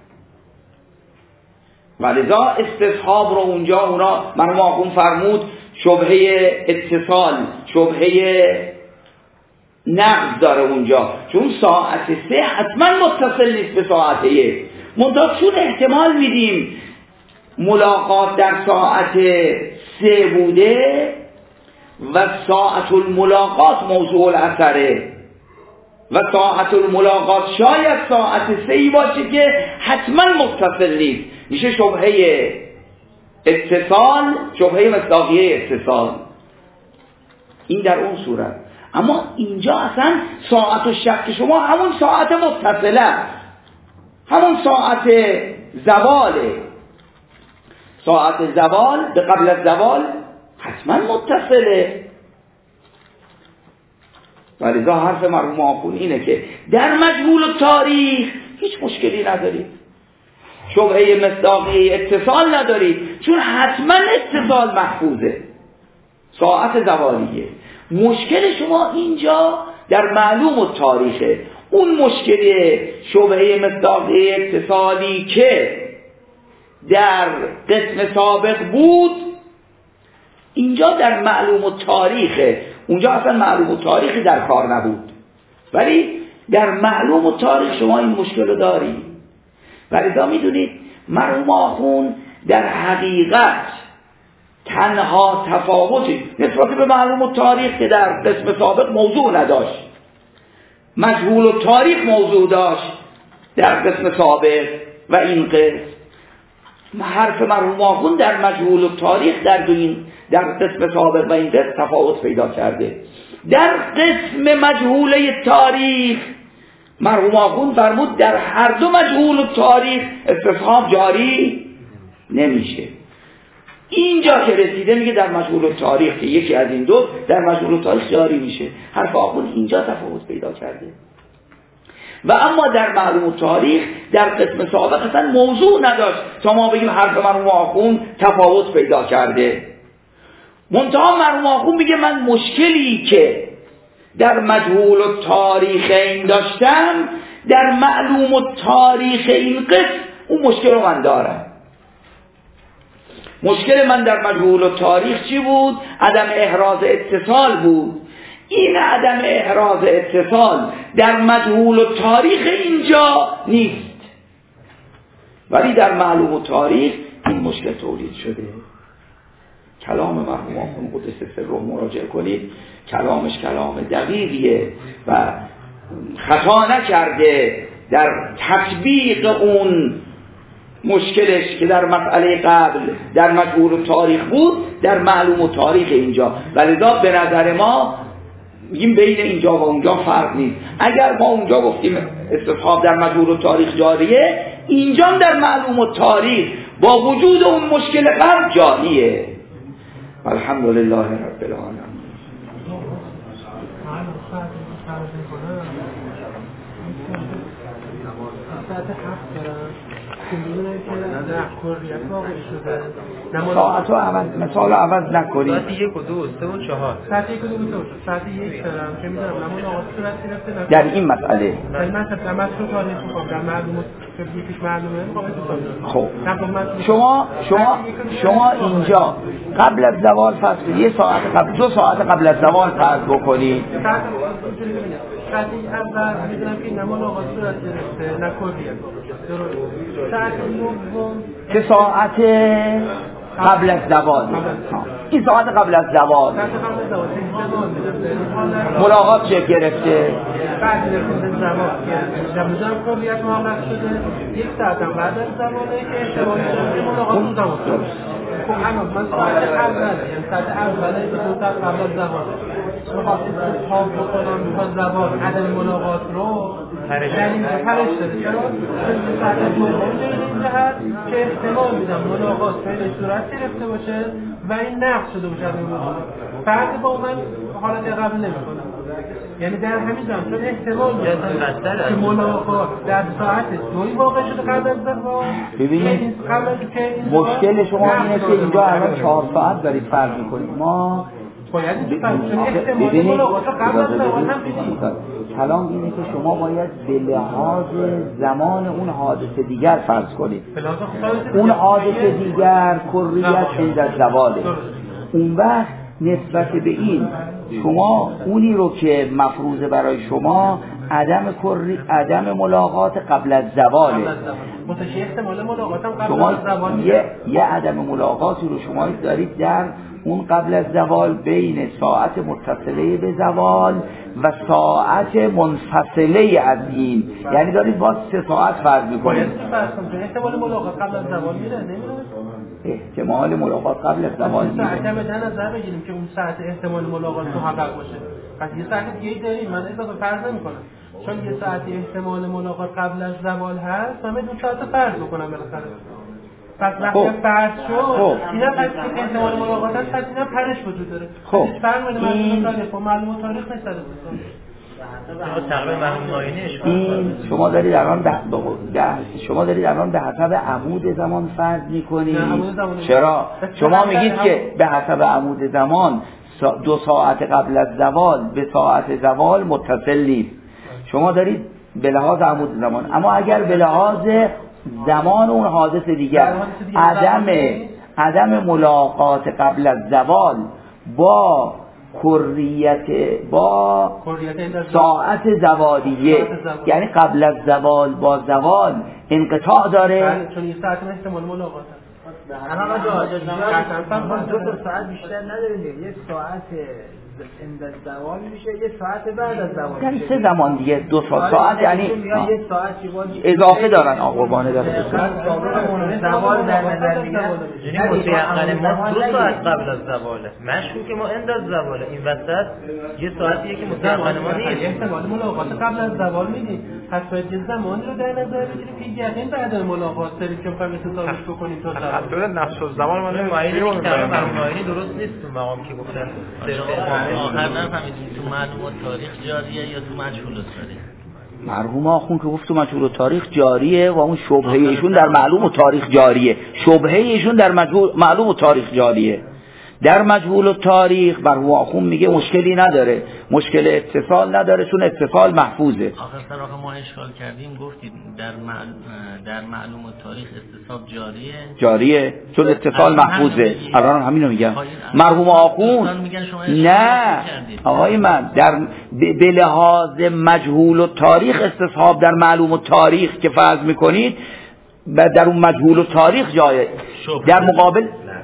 S1: ولذا استصحاب رو اونجا اونا مرحوم آخوند فرمود شبهه اتصال، شبهه نقض داره اونجا، چون ساعت سه حتما متصل نیست به ساعت یک. منتها چون احتمال میدیم ملاقات در ساعت سه بوده و ساعت الملاقات موضوع الاثره و ساعت الملاقات شاید ساعت سه باشه که حتما متصل نیست، میشه شبهه اتصال، شبهه مصداقیه اتصال. این در اون صورت. اما اینجا اصلا ساعت و شک شما همون ساعت متصله است، همون ساعت زواله. ساعت زوال به قبل از زوال حتما متصله. ولذا حرف مرحوم آخوند اینه که در مجهول تاریخ هیچ مشکلی ندارید، شبهه مصداقی اتصال ندارید، چون حتما اتصال محفوظه، ساعت زوالیه. مشکل شما اینجا در معلوم تاریخه. اون مشکل شبهه مصداقی اتصالی که در قسم سابق بود اینجا در معلوم التاریخه، اونجا اصلا معلوم التاریخی در کار نبود، ولی در معلوم التاریخ شما این مشکل رو داری. ولی میدونید مرحوم آخوند در حقیقت تنها تفاوتی نسبت به معلوم التاریخ که در قسم سابق موضوع نداشت، مجهول التاریخ موضوع داشت در قسم سابق و این قسم، حرف مرحوم آخوند در مجهول التاریخ در این در قسم سابق و این قسم تفاوت پیدا کرده. در قسم مجهوله تاریخ مرحوم آخوند فرمود در هر دو مجهول التاریخ استصحاب جاری نمیشه. اینجا که رسیده میگه در مجهول التاریخ که یکی از این دو در مجهول التاریخ جاری میشه. حرف آخوند اینجا تفاوت پیدا کرده. و اما در معلوم التاریخ در قسم سابق اصلا موضوع نداشت تا ما بگیم حرف مرحوم آخوند تفاوت پیدا کرده. منتها مرحوم آخوند میگه من مشکلی که در مجهول التاریخ این داشتم در معلوم التاریخ این قسم اون مشکل رو من دارم. مشکل من در مجهول التاریخ چی بود؟ عدم احراز اتصال بود. این عدم احراز اتصال در مجهول التاریخ اینجا نیست، ولی در معلوم التاریخ این مشکل تولید شده. کلام مرحوم آخوند قدس سره رو مراجعه کنید، کلامش کلام دقیقیه و خطا نکرده در تطبیق اون مشکلش که در مسئله قبل در مجهول التاریخ بود در معلوم التاریخ اینجا. ولذا به نظر ما میگیم بین اینجا و اونجا فرق نیست. اگر ما اونجا گفتیم استصحاب در مجهول التاریخ جاریه، اینجا در معلوم التاریخ با وجود اون مشکل قبل جاریه. الحمدلله رب العالمین. ساعت رو عوض مثال عوض نکنید.
S4: ساعت یک و دو سه و چهار ساعت یک و دو و ساعت یک دارم که میدونم نمون آقا صورت گرفته
S1: در این مسئله
S4: در مسئله من رو تاریخ میکنم در معلومات که یکیش معلومه
S1: خب شما شما شما اینجا قبل از زوال فرض کنید یه ساعت قبل دو ساعت قبل از زوال فرض بکنید.
S4: ساعت اول میدونم که نمون آقا صورت گرفته نکردیه ساعت نوم
S1: که ساعت قبل از زوال، این ساعت قبل از زوال ملاقات چه گرفته؟
S4: بعد رسید زوال جمعیدم کلیت محقق شده یک ساعت هم بعد از زواله که احتمال شده ملاقات رو زمان شده. خب اما من ساعت اول یعنی ساعت اوله که دو ساعت قبل از زوال میخواد استثاب بکنم میخواد زوال عدم ملاقات رو یعنی پرش داده. چرا؟ ساعت دوم این جهت که احتمال میدم ملاقات فعل صورت گرفته باشه و این نقص شده باشه این موضوع. فرق با من حالت قبل نمیکنم، یعنی در همین زمان چون احتمال میدم که ملاقات در ساعت دوی واقع شده قبل از زوال.
S1: ببینید مشکل شما اینه که اینجا الان چهار ساعت دارید فرق میکنید. ما ببینید کلام اینه که شما باید به لحاظ زمان اون حادثه دیگر فرض کنید. اون حادثه دیگر کریت عند الزواله. اون وقت نسبت به این شما اونی رو که مفروضه برای شما عدم کری عدم ملاقات قبل از زواله. شما یه, یه عدم ملاقاتی رو شما دارید در اون قبل از زوال بین ساعت متصله به زوال و ساعت منفصله از این، یعنی دارید با سه ساعت فرق میکنید.
S4: احتمال ملاقات قبل از زوال میره نمیره؟
S1: احتمال ملاقات قبل از زوال میره.
S4: ساعت هم در نظر بگیریم که اون ساعت احتمال ملاقات محقق باشه. پس یه ساعت دیگه داریم، من اضافه فرض نمیکنم. چون یه ساعت احتمال ملاقات قبل از زوال هست، من دو ساعت فرض بکنم بالاخره. پس وقتی فرض شد اینا پس که احتمال ملاقات هست پس اینا پرش وجود داره.
S1: خب
S4: این تاریخ و معلومات تاریخ نشده بود.
S1: این شما دارید الان ده شما دارید الان به حسب عمود زمان فرض میکنید. چرا؟ شما میگید که به حسب عمود زمان دو ساعت قبل از زوال به ساعت زوال متصل نیست. شما دارید به لحاظ عمود زمان. اما اگر به لحاظ زمان اون حادث دیگر عدم عدم ملاقات قبل از زوال با کریت با ساعت زوالیه، یعنی قبل از زوال با زوال انقطاع داره،
S4: چون یه ساعت احتمال ملاقات
S6: اما دو تا ساعت بیشتر نداریم، یک ساعت اند زوال میشه، یک ساعت بعد از زوال
S1: یعنی سه زمان دیگه، دو ساعت ساعت یعنی
S6: یک ساعت
S1: اضافه دارن آقوانه داره
S6: زوال در نظر میگیرن،
S7: یعنی متيقن ما دو ساعت قبل از زواله، مشکوک ما اند از زواله، این وسط یه ساعتیه که متيقن ما نیست،
S4: احتمال ملاقات قبل از زوال میدی، پس باید یه زمانی رو در نظر بگیریم که یقین بعد از ملاقات داریم که می‌خوایم حسابش بکنیم تا
S2: تخیل نفس الزمان ما
S7: نمی‌دونیم که معلوماتی درست نیست تو مقام که گفتن آخر نفهمیدیم تو معلومات تاریخ جاریه یا تو مجهول تاریخ.
S1: مرحوم آخون که گفت تو مجهول و تاریخ جاریه و اون شبهه ایشون در معلوم و تاریخ جاریه، شبهه ایشون در مجهول معلوم و تاریخ جاریه. در مجهول و تاریخ مرحوم آخون میگه مشکلی نداره، مشکل اتصال نداره چون اتصال محفوظه.
S8: آخر سر آخه ما اشکال کردیم گفتید در معلوم در معلوم و تاریخ استصحاب جاریه
S1: جاریه چون اتصال محفوظه. الان همینو میگم مرحوم آخون. نه آقای من در به لحاظ مجهول و تاریخ استصحاب در معلوم و تاریخ که فرض میکنید در اون مجهول و تاریخ جایه، در مقابل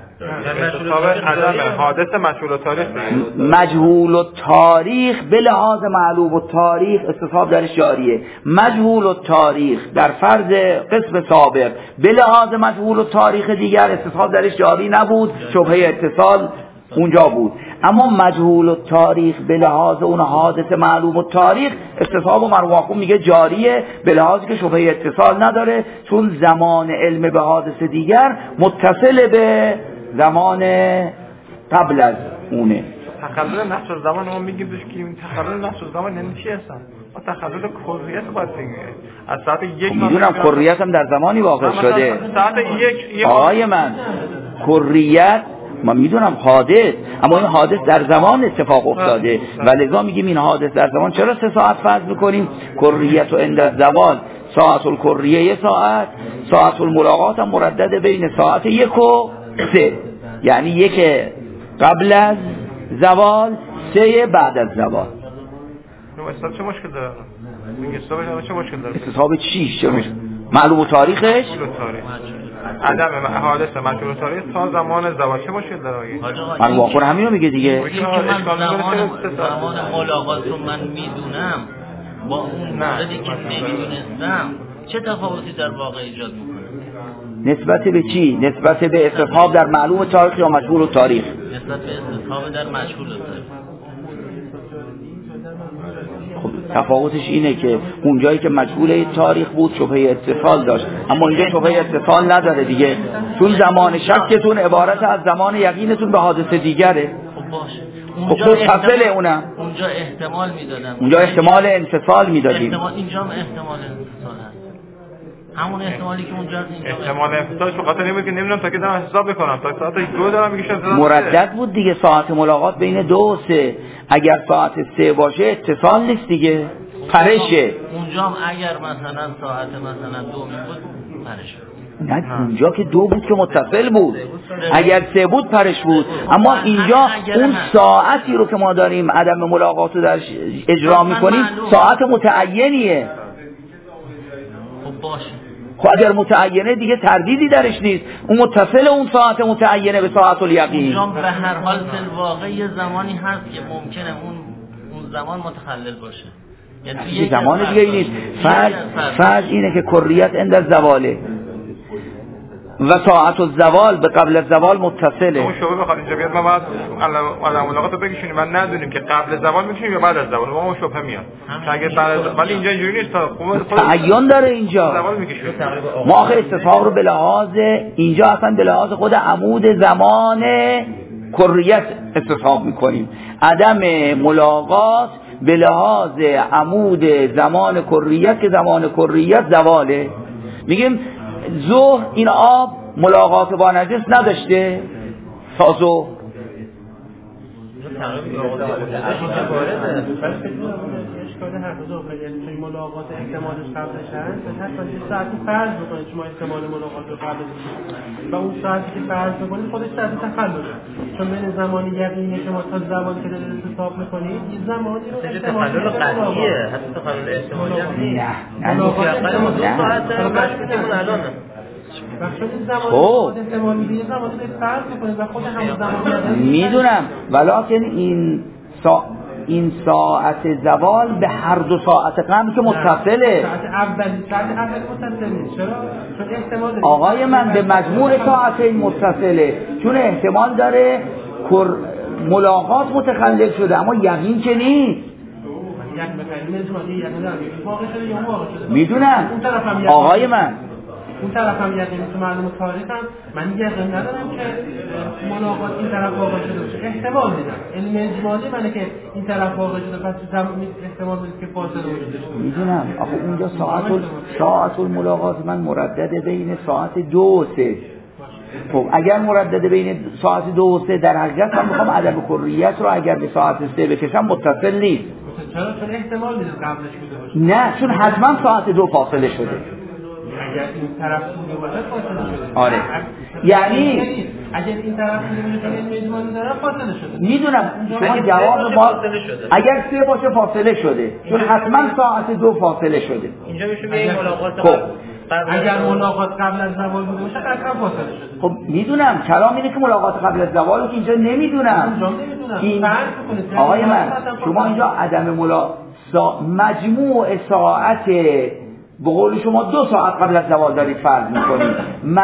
S2: عدم حادث مجهول و تاریخ
S1: مجهول و تاریخ به لحاظ معلوم و تاریخ استصحاب درش جاریه. مجهول و تاریخ در فرض قسم سابق به لحاظ مجهول و تاریخ دیگر استصحاب درش جاری نبود، شبهه اتصال اونجا بود. اما مجهول و تاریخ به لحاظ اون حادث معلوم و تاریخ استصحاب و مرواخون میگه جاریه، به لحاظی که شبهه اتصال نداره چون زمان علم به حادث دیگر متصل به زمان قبل از اونه.
S2: تخلل نفس الزمان ما میگیم توش که این تخلل نفس الزمان یعنی چی هستن؟ ما تخلل کلیت باید بگیم. از ساعت یک
S1: میدونم کلیت هم در زمانی واقع شده.
S2: ساعت یک
S1: آقای من کلیت ما میدونم حادث، اما این حادث در زمان اتفاق افتاده و لذا میگیم این حادث در زمان. چرا سه ساعت فرض میکنیم؟ کلیت و اند زوال ساعت الکریه یک ساعت، ساعت الملاقات هم مردد بین ساعت یک و سه، یعنی یک قبل از زوال، سه بعد از زوال.
S2: استصحاب چه مشکل داره؟ میگه استصحاب چه مشکل داره؟
S1: استصحاب چی؟ چه مشکل؟ معلوم و تاریخش؟
S2: عدم حادث مجهول و تاریخ تا زمان زوال چه مشکل داره؟
S1: من واقعا همینو میگه دیگه.
S8: من زمان ملاقات رو من میدونم با اون موردی که نمیدونستم چه تفاوتی در واقع ایجاد میکنه؟
S1: نسبت به چی؟ نسبت به استصحاب در معلوم و تاریخ یا مجهول و تاریخ؟
S8: نسبت به استصحاب در مجهول و تاریخ.
S1: خب تفاوتش اینه که اونجایی که مجهول تاریخ بود شبهه اتصال داشت، اما اینجا شبهه اتصال نداره دیگه، چون زمان شکتون عبارت از زمان یقینتون به حادثه دیگره.
S8: خب باشه
S1: اونجا احتمال اونم
S8: اونجا احتمال میدادم،
S1: اونجا احتمال انفصال میدادیم.
S8: احتمال اینجا هم احتمال انفصال هست، همون احتمالی که اونجا هست اینجا
S2: احتمال انفصالش به خاطر این بود که نمیدونم تا که دارم حساب بکنم تا ساعت دو دارم میگم
S1: مردد بود دیگه. ساعت ملاقات بین دو و سه، اگر ساعت سه باشه اتصال نیست دیگه، پرشه.
S8: اونجا هم اگر مثلا ساعت مثلا دو بود پرشه،
S1: نه اونجا که دو بود که متصل بود، اگر سه بود پرش بود. اما اینجا اون ساعتی رو که ما داریم عدم ملاقات رو درش اجرا میکنیم ساعت متعینیه.
S8: خب باشه
S1: خب اگر متعینه دیگه تردیدی درش نیست، اون متصل اون ساعت متعینه به ساعت الیقین.
S8: اونجا به هر حال فی الواقع یه زمانی هست که ممکنه اون اون زمان متخلل باشه،
S1: یعنی یه زمان دیگه ای نیست. فرض فرض اینه که کریت اند از زواله و ساعت الزوال به قبل از زوال متصله.
S2: اون شبه بخواد اینجا بیاد ما باید علم ملاقات رو بگیشونیم، من ندونیم که قبل زوال میتونیم یا بعد از زوال، ما اون شبه میاد اگه بعد از ولی اینجا اینجوری نیست. خود
S1: تعین داره اینجا. ما آخه استصحاب رو به لحاظ اینجا اصلا به لحاظ خود عمود زمان کریت استصحاب میکنیم، عدم ملاقات به لحاظ عمود زمان کریت که زمان کریت زواله. میگیم ظهر این آب ملاقات با نجس نداشته تا ظهر،
S7: تقریبا آغاز اینجا وارده.
S4: بس بدون اشکال هر دو خیلی توی ملاقات احتمالش قبلش هست حتما یه ساعتی فرض بکنید شما احتمال ملاقات رو قبل و اون ساعتی که فرض بکنید خودش ساعت تخلله، چون بین زمانی یقینی شما تا زمانی که دارید حساب میکنید یه زمانی رو احتمال
S7: قطعیه، حتی تخلل احتمالی هم نیست.
S1: نه
S7: ملاقات ما دو ساعت داریم مشکلمون الان
S1: خب میدونم ولیکن این سا... این ساعت زوال به هر دو ساعت قبل که متصله.
S4: ساعت اولی ساعت اولی متصله. چرا؟ چون احتمال
S1: آقای من به مجموع ساعت این متصله، چون احتمال داره کر... ملاقات متخلل شده اما یقین که نیست. میدونم آقای من
S4: اون طرف هم یقین تو معلوم تاریخ هم من یقین ندارم که ملاقات این طرف واقع شده باشه، احتمال میدم علم اجمالی منه که این طرف واقع شده پس احتمال میده که فاصله وجود داشته.
S1: میدونم آخه اونجا ساعت ساعت الملاقات من مردد بین ساعت دو و سه. خب اگر مردد بین ساعت دو و سه در حقیقت من میخوام عدم کلیت رو اگر به ساعت سه بکشم متصل نیست.
S4: چرا؟ چون احتمال میده قبلش بوده باشه.
S1: نه چون حتما ساعت دو فاصله شده.
S4: اگر این طرف بوده باشه فاصله شده.
S1: آره یعنی
S4: اگر این طرف بوده باشه این اجمالی داره فاصله شده.
S1: میدونم شما جواب ما اگر سه باشه فاصله شده چون حتما ساعت دو فاصله شده.
S7: اینجا میشه به ملاقات
S1: خب
S4: اگر ملاقات قبل از زوال بوده باشه قطعا فاصله شده.
S1: خب میدونم کلام اینه که ملاقات قبل از زوال رو که اینجا نمیدونم. این آقای من شما اینجا عدم ملا سا... مجموع ساعت به قول شما دو ساعت قبل از زوال دارید فرض میکنید،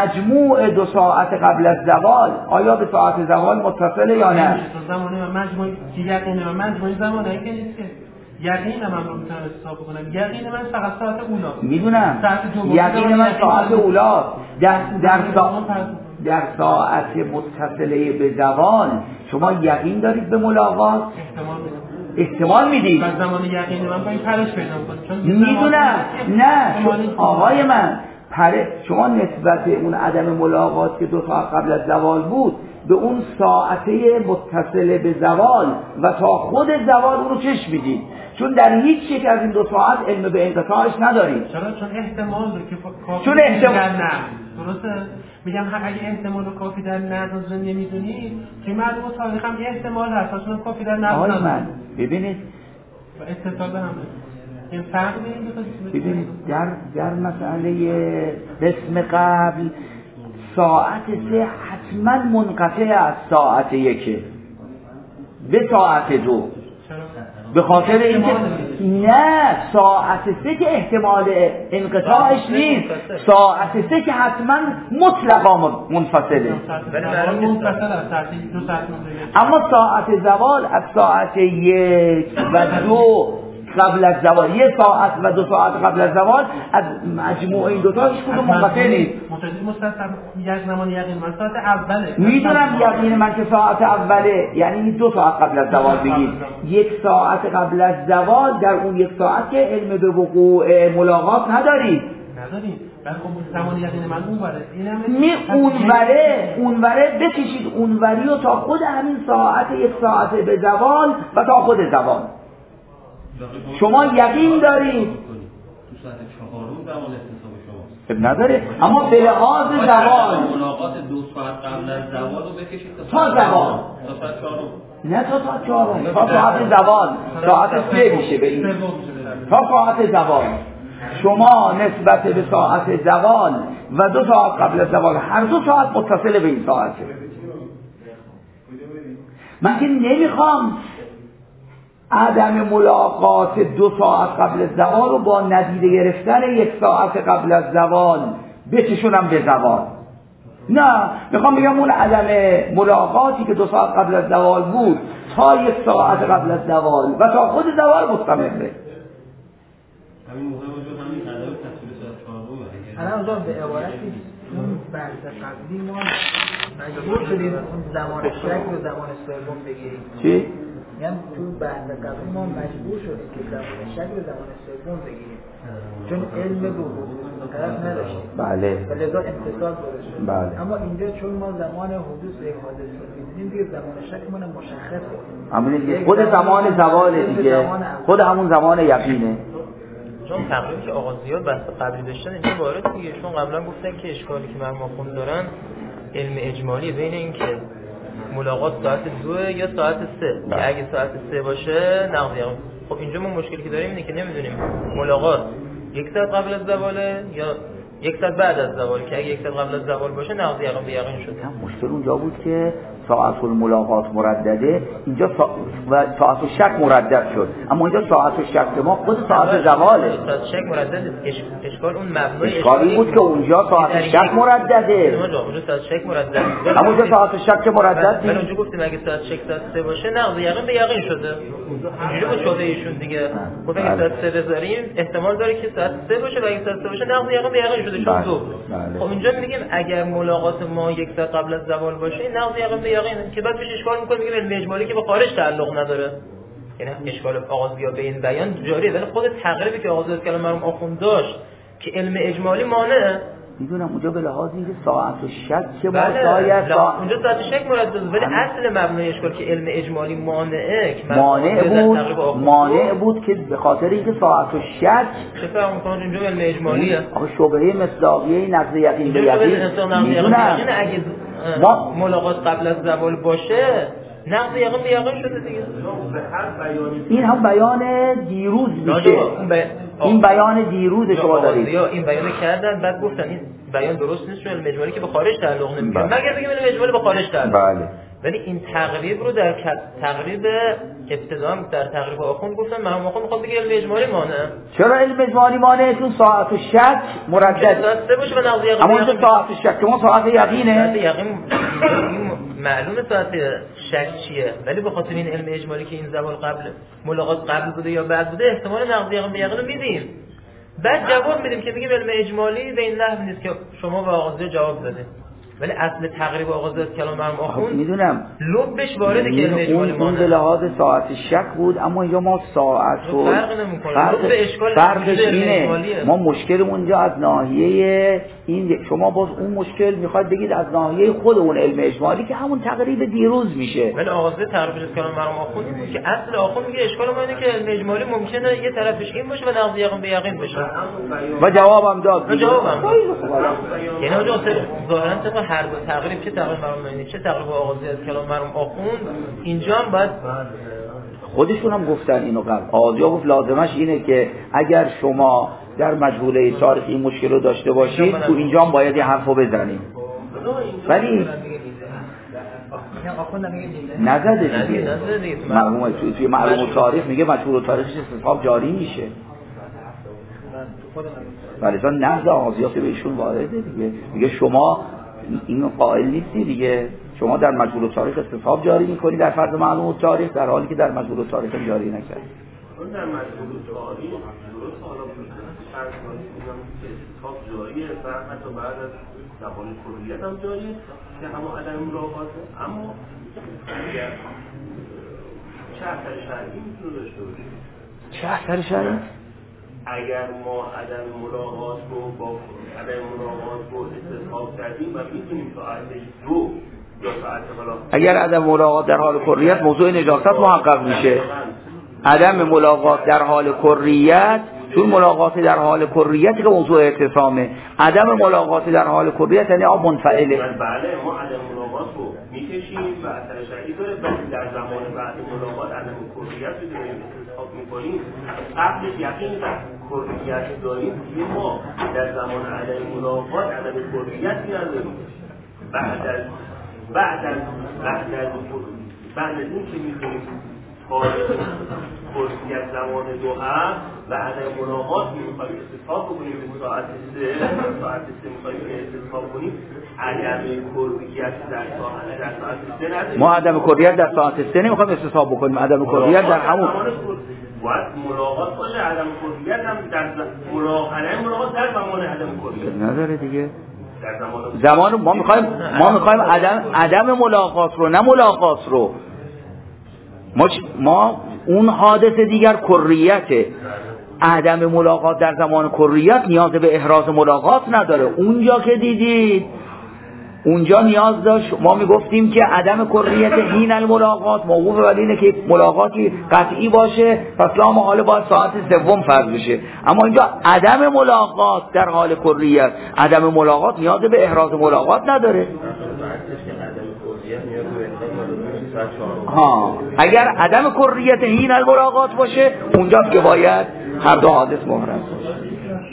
S1: مجموع دو ساعت قبل از زوال آیا به ساعت زوال متصله یا نه؟
S4: زمانه و مجموع یقین و مجموع زمانه که نیست که یقین من رو میتونم حساب کنم. یقین من فقط ساعت اولاست.
S1: میدونم یقین من ساعت اولاست. در در ساعت در ساعت متصله به زوال شما یقین دارید به ملاقات؟
S4: احتمال میدم.
S1: احتمال میدید؟
S4: بعد زمان یقین من باید پرش پیدا کنم.
S1: میدونم نه آقای من پره شما نسبت اون عدم ملاقات که دو ساعت قبل از زوال بود به اون ساعته متصل به زوال و تا خود زوال اون رو چشم میدید، چون در هیچ یک از این دو ساعت علم به انقطاعش ندارید.
S4: چرا؟ چون احتمال داره که کافی
S1: چون احتمال
S4: نه درسته میگم اگه احتمال کافی در نظر نمیدونید که معلومه تاریخ هم احتمال هست چون کافی در نظر
S1: آقای من ببینید
S4: و اتصال به هم این فرق بین
S1: ببینید در در مسئله قسم قبل ساعت سه حتما منقطع از ساعت یکه به ساعت دو، به خاطر اینکه نه ساعت سه که احتمال انقطاعش نیست، ساعت سه که حتما مطلقا منفصله. اما ساعت زوال از ساعت یک و دو قبل از زوال، یک ساعت و دو ساعت قبل از زوال از مجموع این دو تا هیچ کدوم منقطع نیست.
S4: متوجه مستقیم یک زمان یقین من ساعت اوله
S1: میدونم یقین من که ساعت اوله یعنی دو ساعت قبل از زوال بگید، یک ساعت قبل از زوال در اون یک ساعت که علم به وقوع ملاقات ندارید.
S4: ندارید ولی خب زمان یقین من اونوره
S1: می اونوره اونوره بکشید اونوری و تا خود همین ساعت یک ساعت به زوال و تا خود زوال شما یقین دارید.
S3: تو ساعت چهارم زمان اتصال شماست.
S1: خب نداره اما به لحاظ زوال
S3: ملاقات دو ساعت قبل از زوال رو بکشید
S1: تا زوال
S3: تا ساعت چهارم
S1: نه تا ساعت چهارم تا ساعت زوال ساعت سه میشه به این تا ساعت زوال شما نسبت به ساعت زوال و دو ساعت قبل از زوال هر دو ساعت متصل به این ساعته. من که نمیخوام عدم ملاقات دو ساعت قبل از زوال رو با ندیده گرفتن یک ساعت قبل از زوال بچشونم به زوال. نه میخوام بگم اون عدم ملاقاتی که دو ساعت قبل از زوال بود تا یک ساعت قبل از زوال و تا خود زوال مستمره.
S3: همین موقع وجود همین عدم تصویر ساعت چهارم
S6: الان آقا به عبارتی اون بحث قبلی ما مجبور شدیم اون زمان شک رو زمان سوم بگیریم.
S1: چی؟
S6: میگم تو بحث قبل ما مجبور شدیم که زمان شک به زمان سوم بگیریم چون علم به حدوث طرف نداشتیم
S1: بله
S6: و لذا اتصال گذاشت.
S1: بله.
S6: اما اینجا چون ما زمان حدوث یک حادثه رو می‌دونیم دیگه زمان شک من مشخصه.
S1: همون دیگه خود زمان زواله دیگه، خود همون زمان یقینه.
S7: چون تقریبی که آقا زیاد بحث قبلی داشتن اینجا وارد دیگه، چون قبلا گفتن که اشکالی که مرحوم آخوند دارن علم اجمالی بین این که ملاقات ساعت دو یا ساعت سه که اگه ساعت سه باشه نقض یقین. خب اینجا ما مشکلی که داریم اینه که نمیدونیم ملاقات یک ساعت قبل از زواله یا یک ساعت بعد از زوال، که اگه یک ساعت قبل از زوال باشه نقض یقین به یقین شده.
S1: مشکل اونجا بود که ساعت الملاقات مردده، اینجا سا... و ساعت الشک مردد شد، اما اینجا ساعت الشک ما خود ساعت زواله.
S7: ساعت الشک مردد نیست، اشکال اون مبنای
S1: اشکالی بود که اونجا ساعت الشک مردده.
S7: اونجا ساعت الشک مردد،
S1: اما اونجا ساعت الشک مردد
S7: نیست. اونجا گفتیم اگه ساعت الشک ساعت سه باشه نقض یقین به یقین شده. اینجوری بود شده ایشون دیگه. گفت اگه ساعت سه بذاریم احتمال داره که ساعت سه باشه و اگه ساعت سه باشه نقض یقین به یقین شده چون دو. خب اینجا میگیم اگر ملاقات ما یک ساعت قبل از زوال باشه نقض یقین به یقین، که بعد میشه اشکال میکنه میگیم علم اجمالی که به خارج تعلق نداره. یعنی اشکال آغازیا به این بیان جاریه، ولی خود تقریبی که آغاز کلام مرحوم آخوند داشت که علم اجمالی مانعه.
S1: میدونم اونجا به لحاظ اینکه ساعت و شک که ما
S7: بله.
S1: شاید
S7: سا... اونجا ساعت شک مردد، ولی اصل مبنای اشکال که علم اجمالی مانعه که
S1: مانع بود مانع بود که به خاطر اینکه ساعت و شک
S7: چه فرق میکنه اونجا علم اجمالیه.
S1: آخه شبهه مصداقیه نقض یقین به یقین میدونم
S7: اگه ما ملاقات قبل از زوال باشه نقض یقین به یقین شده دیگه.
S1: این هم بیان دیروز میشه، این بیان دیروز شما دارید.
S7: این بیان کردن بعد گفتن این بیان درست نیست چون علم اجمالی که به خارج تعلق نمیکنه، مگر بگیم علم اجمالی به خارج تعلق.
S1: بله.
S7: ولی این تقریب رو در تقریب ابتدا در تقریب آخوند گفتن مرحوم آخوند میخواد بگه علم اجمالی مانعه.
S1: چرا علم اجمالی مانعه؟ چون ساعت و شک مردد
S7: ساعت سه باشه و نقض یقین.
S1: اما اون ساعت شک ما ساعت یقینه.
S7: ساعت یقین معلومه ساعت شک چیه، ولی به خاطر این علم اجمالی که این زوال قبل ملاقات قبل بوده یا بعد بوده احتمال نقض یقین به یقین رو میدیم. بعد جواب میدیم که بگیم علم اجمالی به این نحو نیست که شما به آغازه جواب دادید، ولی اصل تقریب آغازه از کلام مرحوم آخوند
S1: میدونم
S7: لبش وارده که علم اجمالی
S1: اون به لحاظ ساعت شک بود، اما اینجا ما ساعت و
S7: فرق نمیکنه.
S1: فرق فرقش اینه ما مشکلمون اونجا از ناحیه این، شما باز اون مشکل میخواد بگید از ناحیه خود اون علم اجمالی که همون تقریب دیروز میشه.
S7: ولی آغازه تقریب از کلام مرحوم آخوند این بود که اصل آخوند میگه اشکال ما اینه که علم اجمالی ممکنه یه طرفش این باشه و نقض یقین به یقین بشه
S1: و جوابم داد.
S7: و جوابم داد. یعنی اونجا ظاهرا طبق هر دو تقریب چه تقریب مرحوم معینی چه تقریب آغازی از کلام مرحوم آخوند اینجا هم باید
S1: خودشون هم گفتن اینو قبل. آغازیا گفت لازمش اینه که اگر شما در مجهوله تاریخ این مشکل رو داشته باشید تو اینجا هم باید یه حرفو بزنیم، ولی نزده دیگه. مرحوم توی معلوم تاریخ میگه مجهول تاریخش استصحاب جاری میشه، ولی چون نقض آغازیا که بهشون وارده دیگه. میگه شما این قائل نیستی دیگه، شما در مجهول تاریخ استصحاب جاری میکنی در فرض معلوم تاریخ، در حالی که در مجهول تاریخ جاری نکرد.
S3: اون در مجهول تاریخ درست حالا فرض کنید که استصحاب جاریه و حتی بعد از زبان کلیت هم جاریه که همون عدم ملاقاته، اما اگر چه اثر شرعی میتونه داشته باشه؟
S1: چه اثر شرعی؟
S3: اگر ما عدم ملاقات رو با عدم ملاقات رو استصحاب کردیم و میتونیم ساعت دو یا ساعت حالا
S1: اگر عدم ملاقات در حال کریت موضوع نجاست محقق میشه. عدم ملاقات در حال کریت، چون ملاقات در حال کریت که موضوع اعتصامه، عدم ملاقات در حال کریت یعنی آب منفعله.
S3: بله ما عدم ملاقات رو میکشیم و اثر شرعی داره، ولی در زمان بعد ملاقات عدم کریت رو داریم استصحاب میکنیم. قبل یقین در کریت داریم که ما در زمان عدم ملاقات عدم کریتی نداریم. بعد از بعد از بعد از بعد از این که میتونیم خارج کریت زمان دو هم و عدم ملاقات میخوایم استصحاب بکنیم به ساعت سه ساعت سه میخوایم استصحاب کنیم، عدم کریت در ساعت در ساعت سه نداریم.
S1: ما عدم کریت در ساعت سه نمیخوایم استصحاب بکنیم، عدم کریت در همون
S3: باید ملاقات باشه. عدم کریت هم در ملاقات عدم ملاقات در زمان عدم کریت
S1: نداره دیگه.
S3: در زمان
S1: زمان ما میخوایم ما میخوایم عدم عدم ملاقات رو، نه ملاقات رو. ما, ما اون حادثه دیگر کریته، عدم ملاقات در زمان کریت نیاز به احراز ملاقات نداره. اونجا که دیدید اونجا نیاز داشت، ما میگفتیم که عدم کریت حین الملاقات موقوف بر اینه که ملاقاتی قطعی باشه، پس لا محاله باید ساعت سوم فرض بشه. اما اینجا عدم ملاقات در حال کریت، عدم ملاقات نیاز به احراز ملاقات نداره. ها اگر عدم کریت حین الملاقات باشه اونجاست که باید هر دو حادث محرم باشه.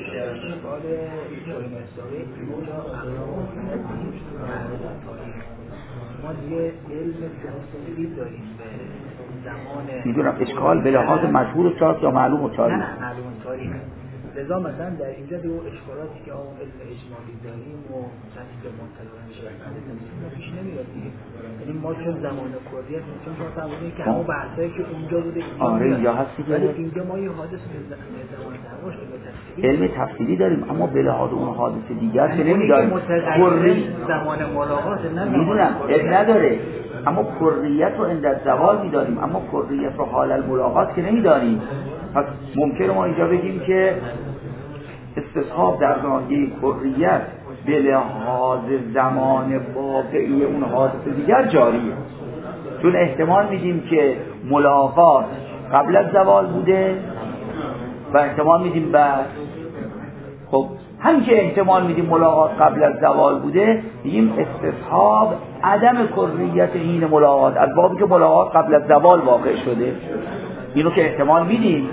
S1: میدونم اشکال به لحاظ مشهور و چاست یا معلوم و چاری؟
S6: نه نه معلوم و چاری. لذا مثلا در اینجا دو اشکالاتی که اون علم اجمالی داریم و چیزی که منتظر میشه پیش نمیاد دیگه. یعنی ما چون زمان کریت چون شما بودین که همون بحثایی که اونجا بوده
S1: آره اینجا هستی که
S6: اینجا ما یه حادث به زمان درواش
S1: علم تفصیلی داریم، اما به لحاظ اون حادث دیگر که نمیداریم.
S6: کری زمان ملاقات نه
S1: میدونم اب نداره، اما کریت رو اندر زوال میداریم، اما کریت رو حال الملاقات که نمیداریم. پس ممکنه ما اینجا بگیم که استصحاب در زمانه کریت به لحاظ زمان واقعی اون حادث دیگر جاریه، چون احتمال میدیم که ملاقات قبل از زوال بوده و احتمال میدیم بعد. خب هم که احتمال میدیم ملاقات قبل از زوال بوده، میگیم استصحاب عدم کریت حین ملاقات از بابی که ملاقات قبل از زوال واقع شده، اینو که احتمال میدیم.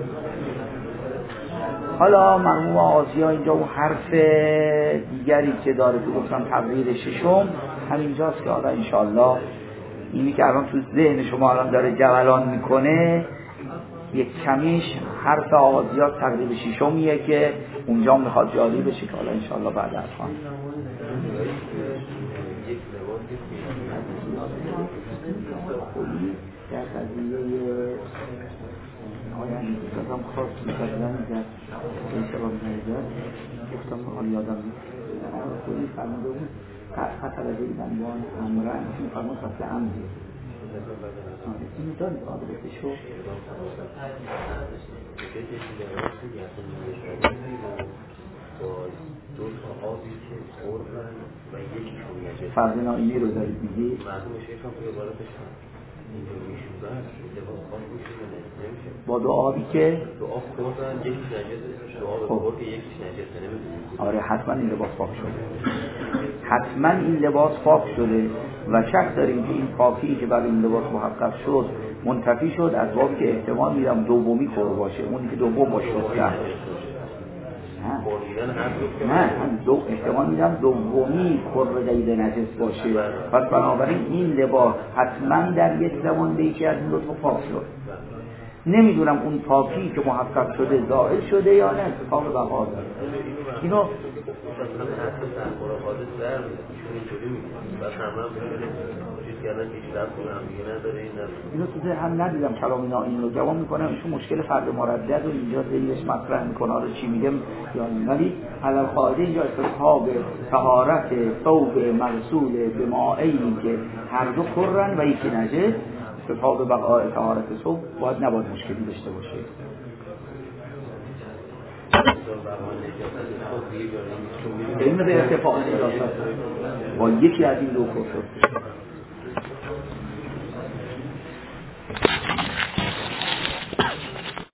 S1: حالا مرحوم آسیا اینجا اون حرف دیگری که داره که گفتم تقریر ششم همینجاست که حالا انشالله اینی که الان تو ذهن شما الان داره جولان میکنه یک کمیش حرف آسیا تقریر ششمیه که اونجا میخواد جاری بشه که حالا انشالله بعد از خواهد در قضیه آیان میگفتم خواست میکردن در این شباب نهیدن گفتم حال یادم خودی فرموده بود خطر از این بنبان امرن این فرمود خطر امریه این دارید آدرسشو فرد نائمی رو دارید میگی با دو آبی که
S3: دو آب خوردن یکیش نجسه، دو آب خورد یکیش نجسه نمیدونید.
S1: آره حتما این لباس پاک شده، حتما این لباس پاک شده و شک داریم که این پاکی که برای این لباس محقق شد منتفی شد از بابی که احتمال میدم دومی خور باشه، اونی که دوم باشه شد نه هم دو احتمال میدم دومی خور دیده نجس باشه. پس بنابراین این لباس حتما در یک زمان به یکی از این دو تا پاک شد. نمیدونم اون پاکی که محقق شده زائل شده یا نه، اتفاق بقا داره. اینو اینو تو هم ندیدم کلام اینا این رو جواب میکنم ایشون مشکل فرد مردد و اینجا ذهنش مطرح میکنه رو چی میگم یا ولی علل قاعده اینجا استصحاب طهارت ثوب مغسول به مائعی که هر دو کرن و یکی نجس، استصحاب بقاء طهارت ثوب باید نباید مشکلی داشته باشه. علم به ارتفاع نجاست با یکی از این دو کفر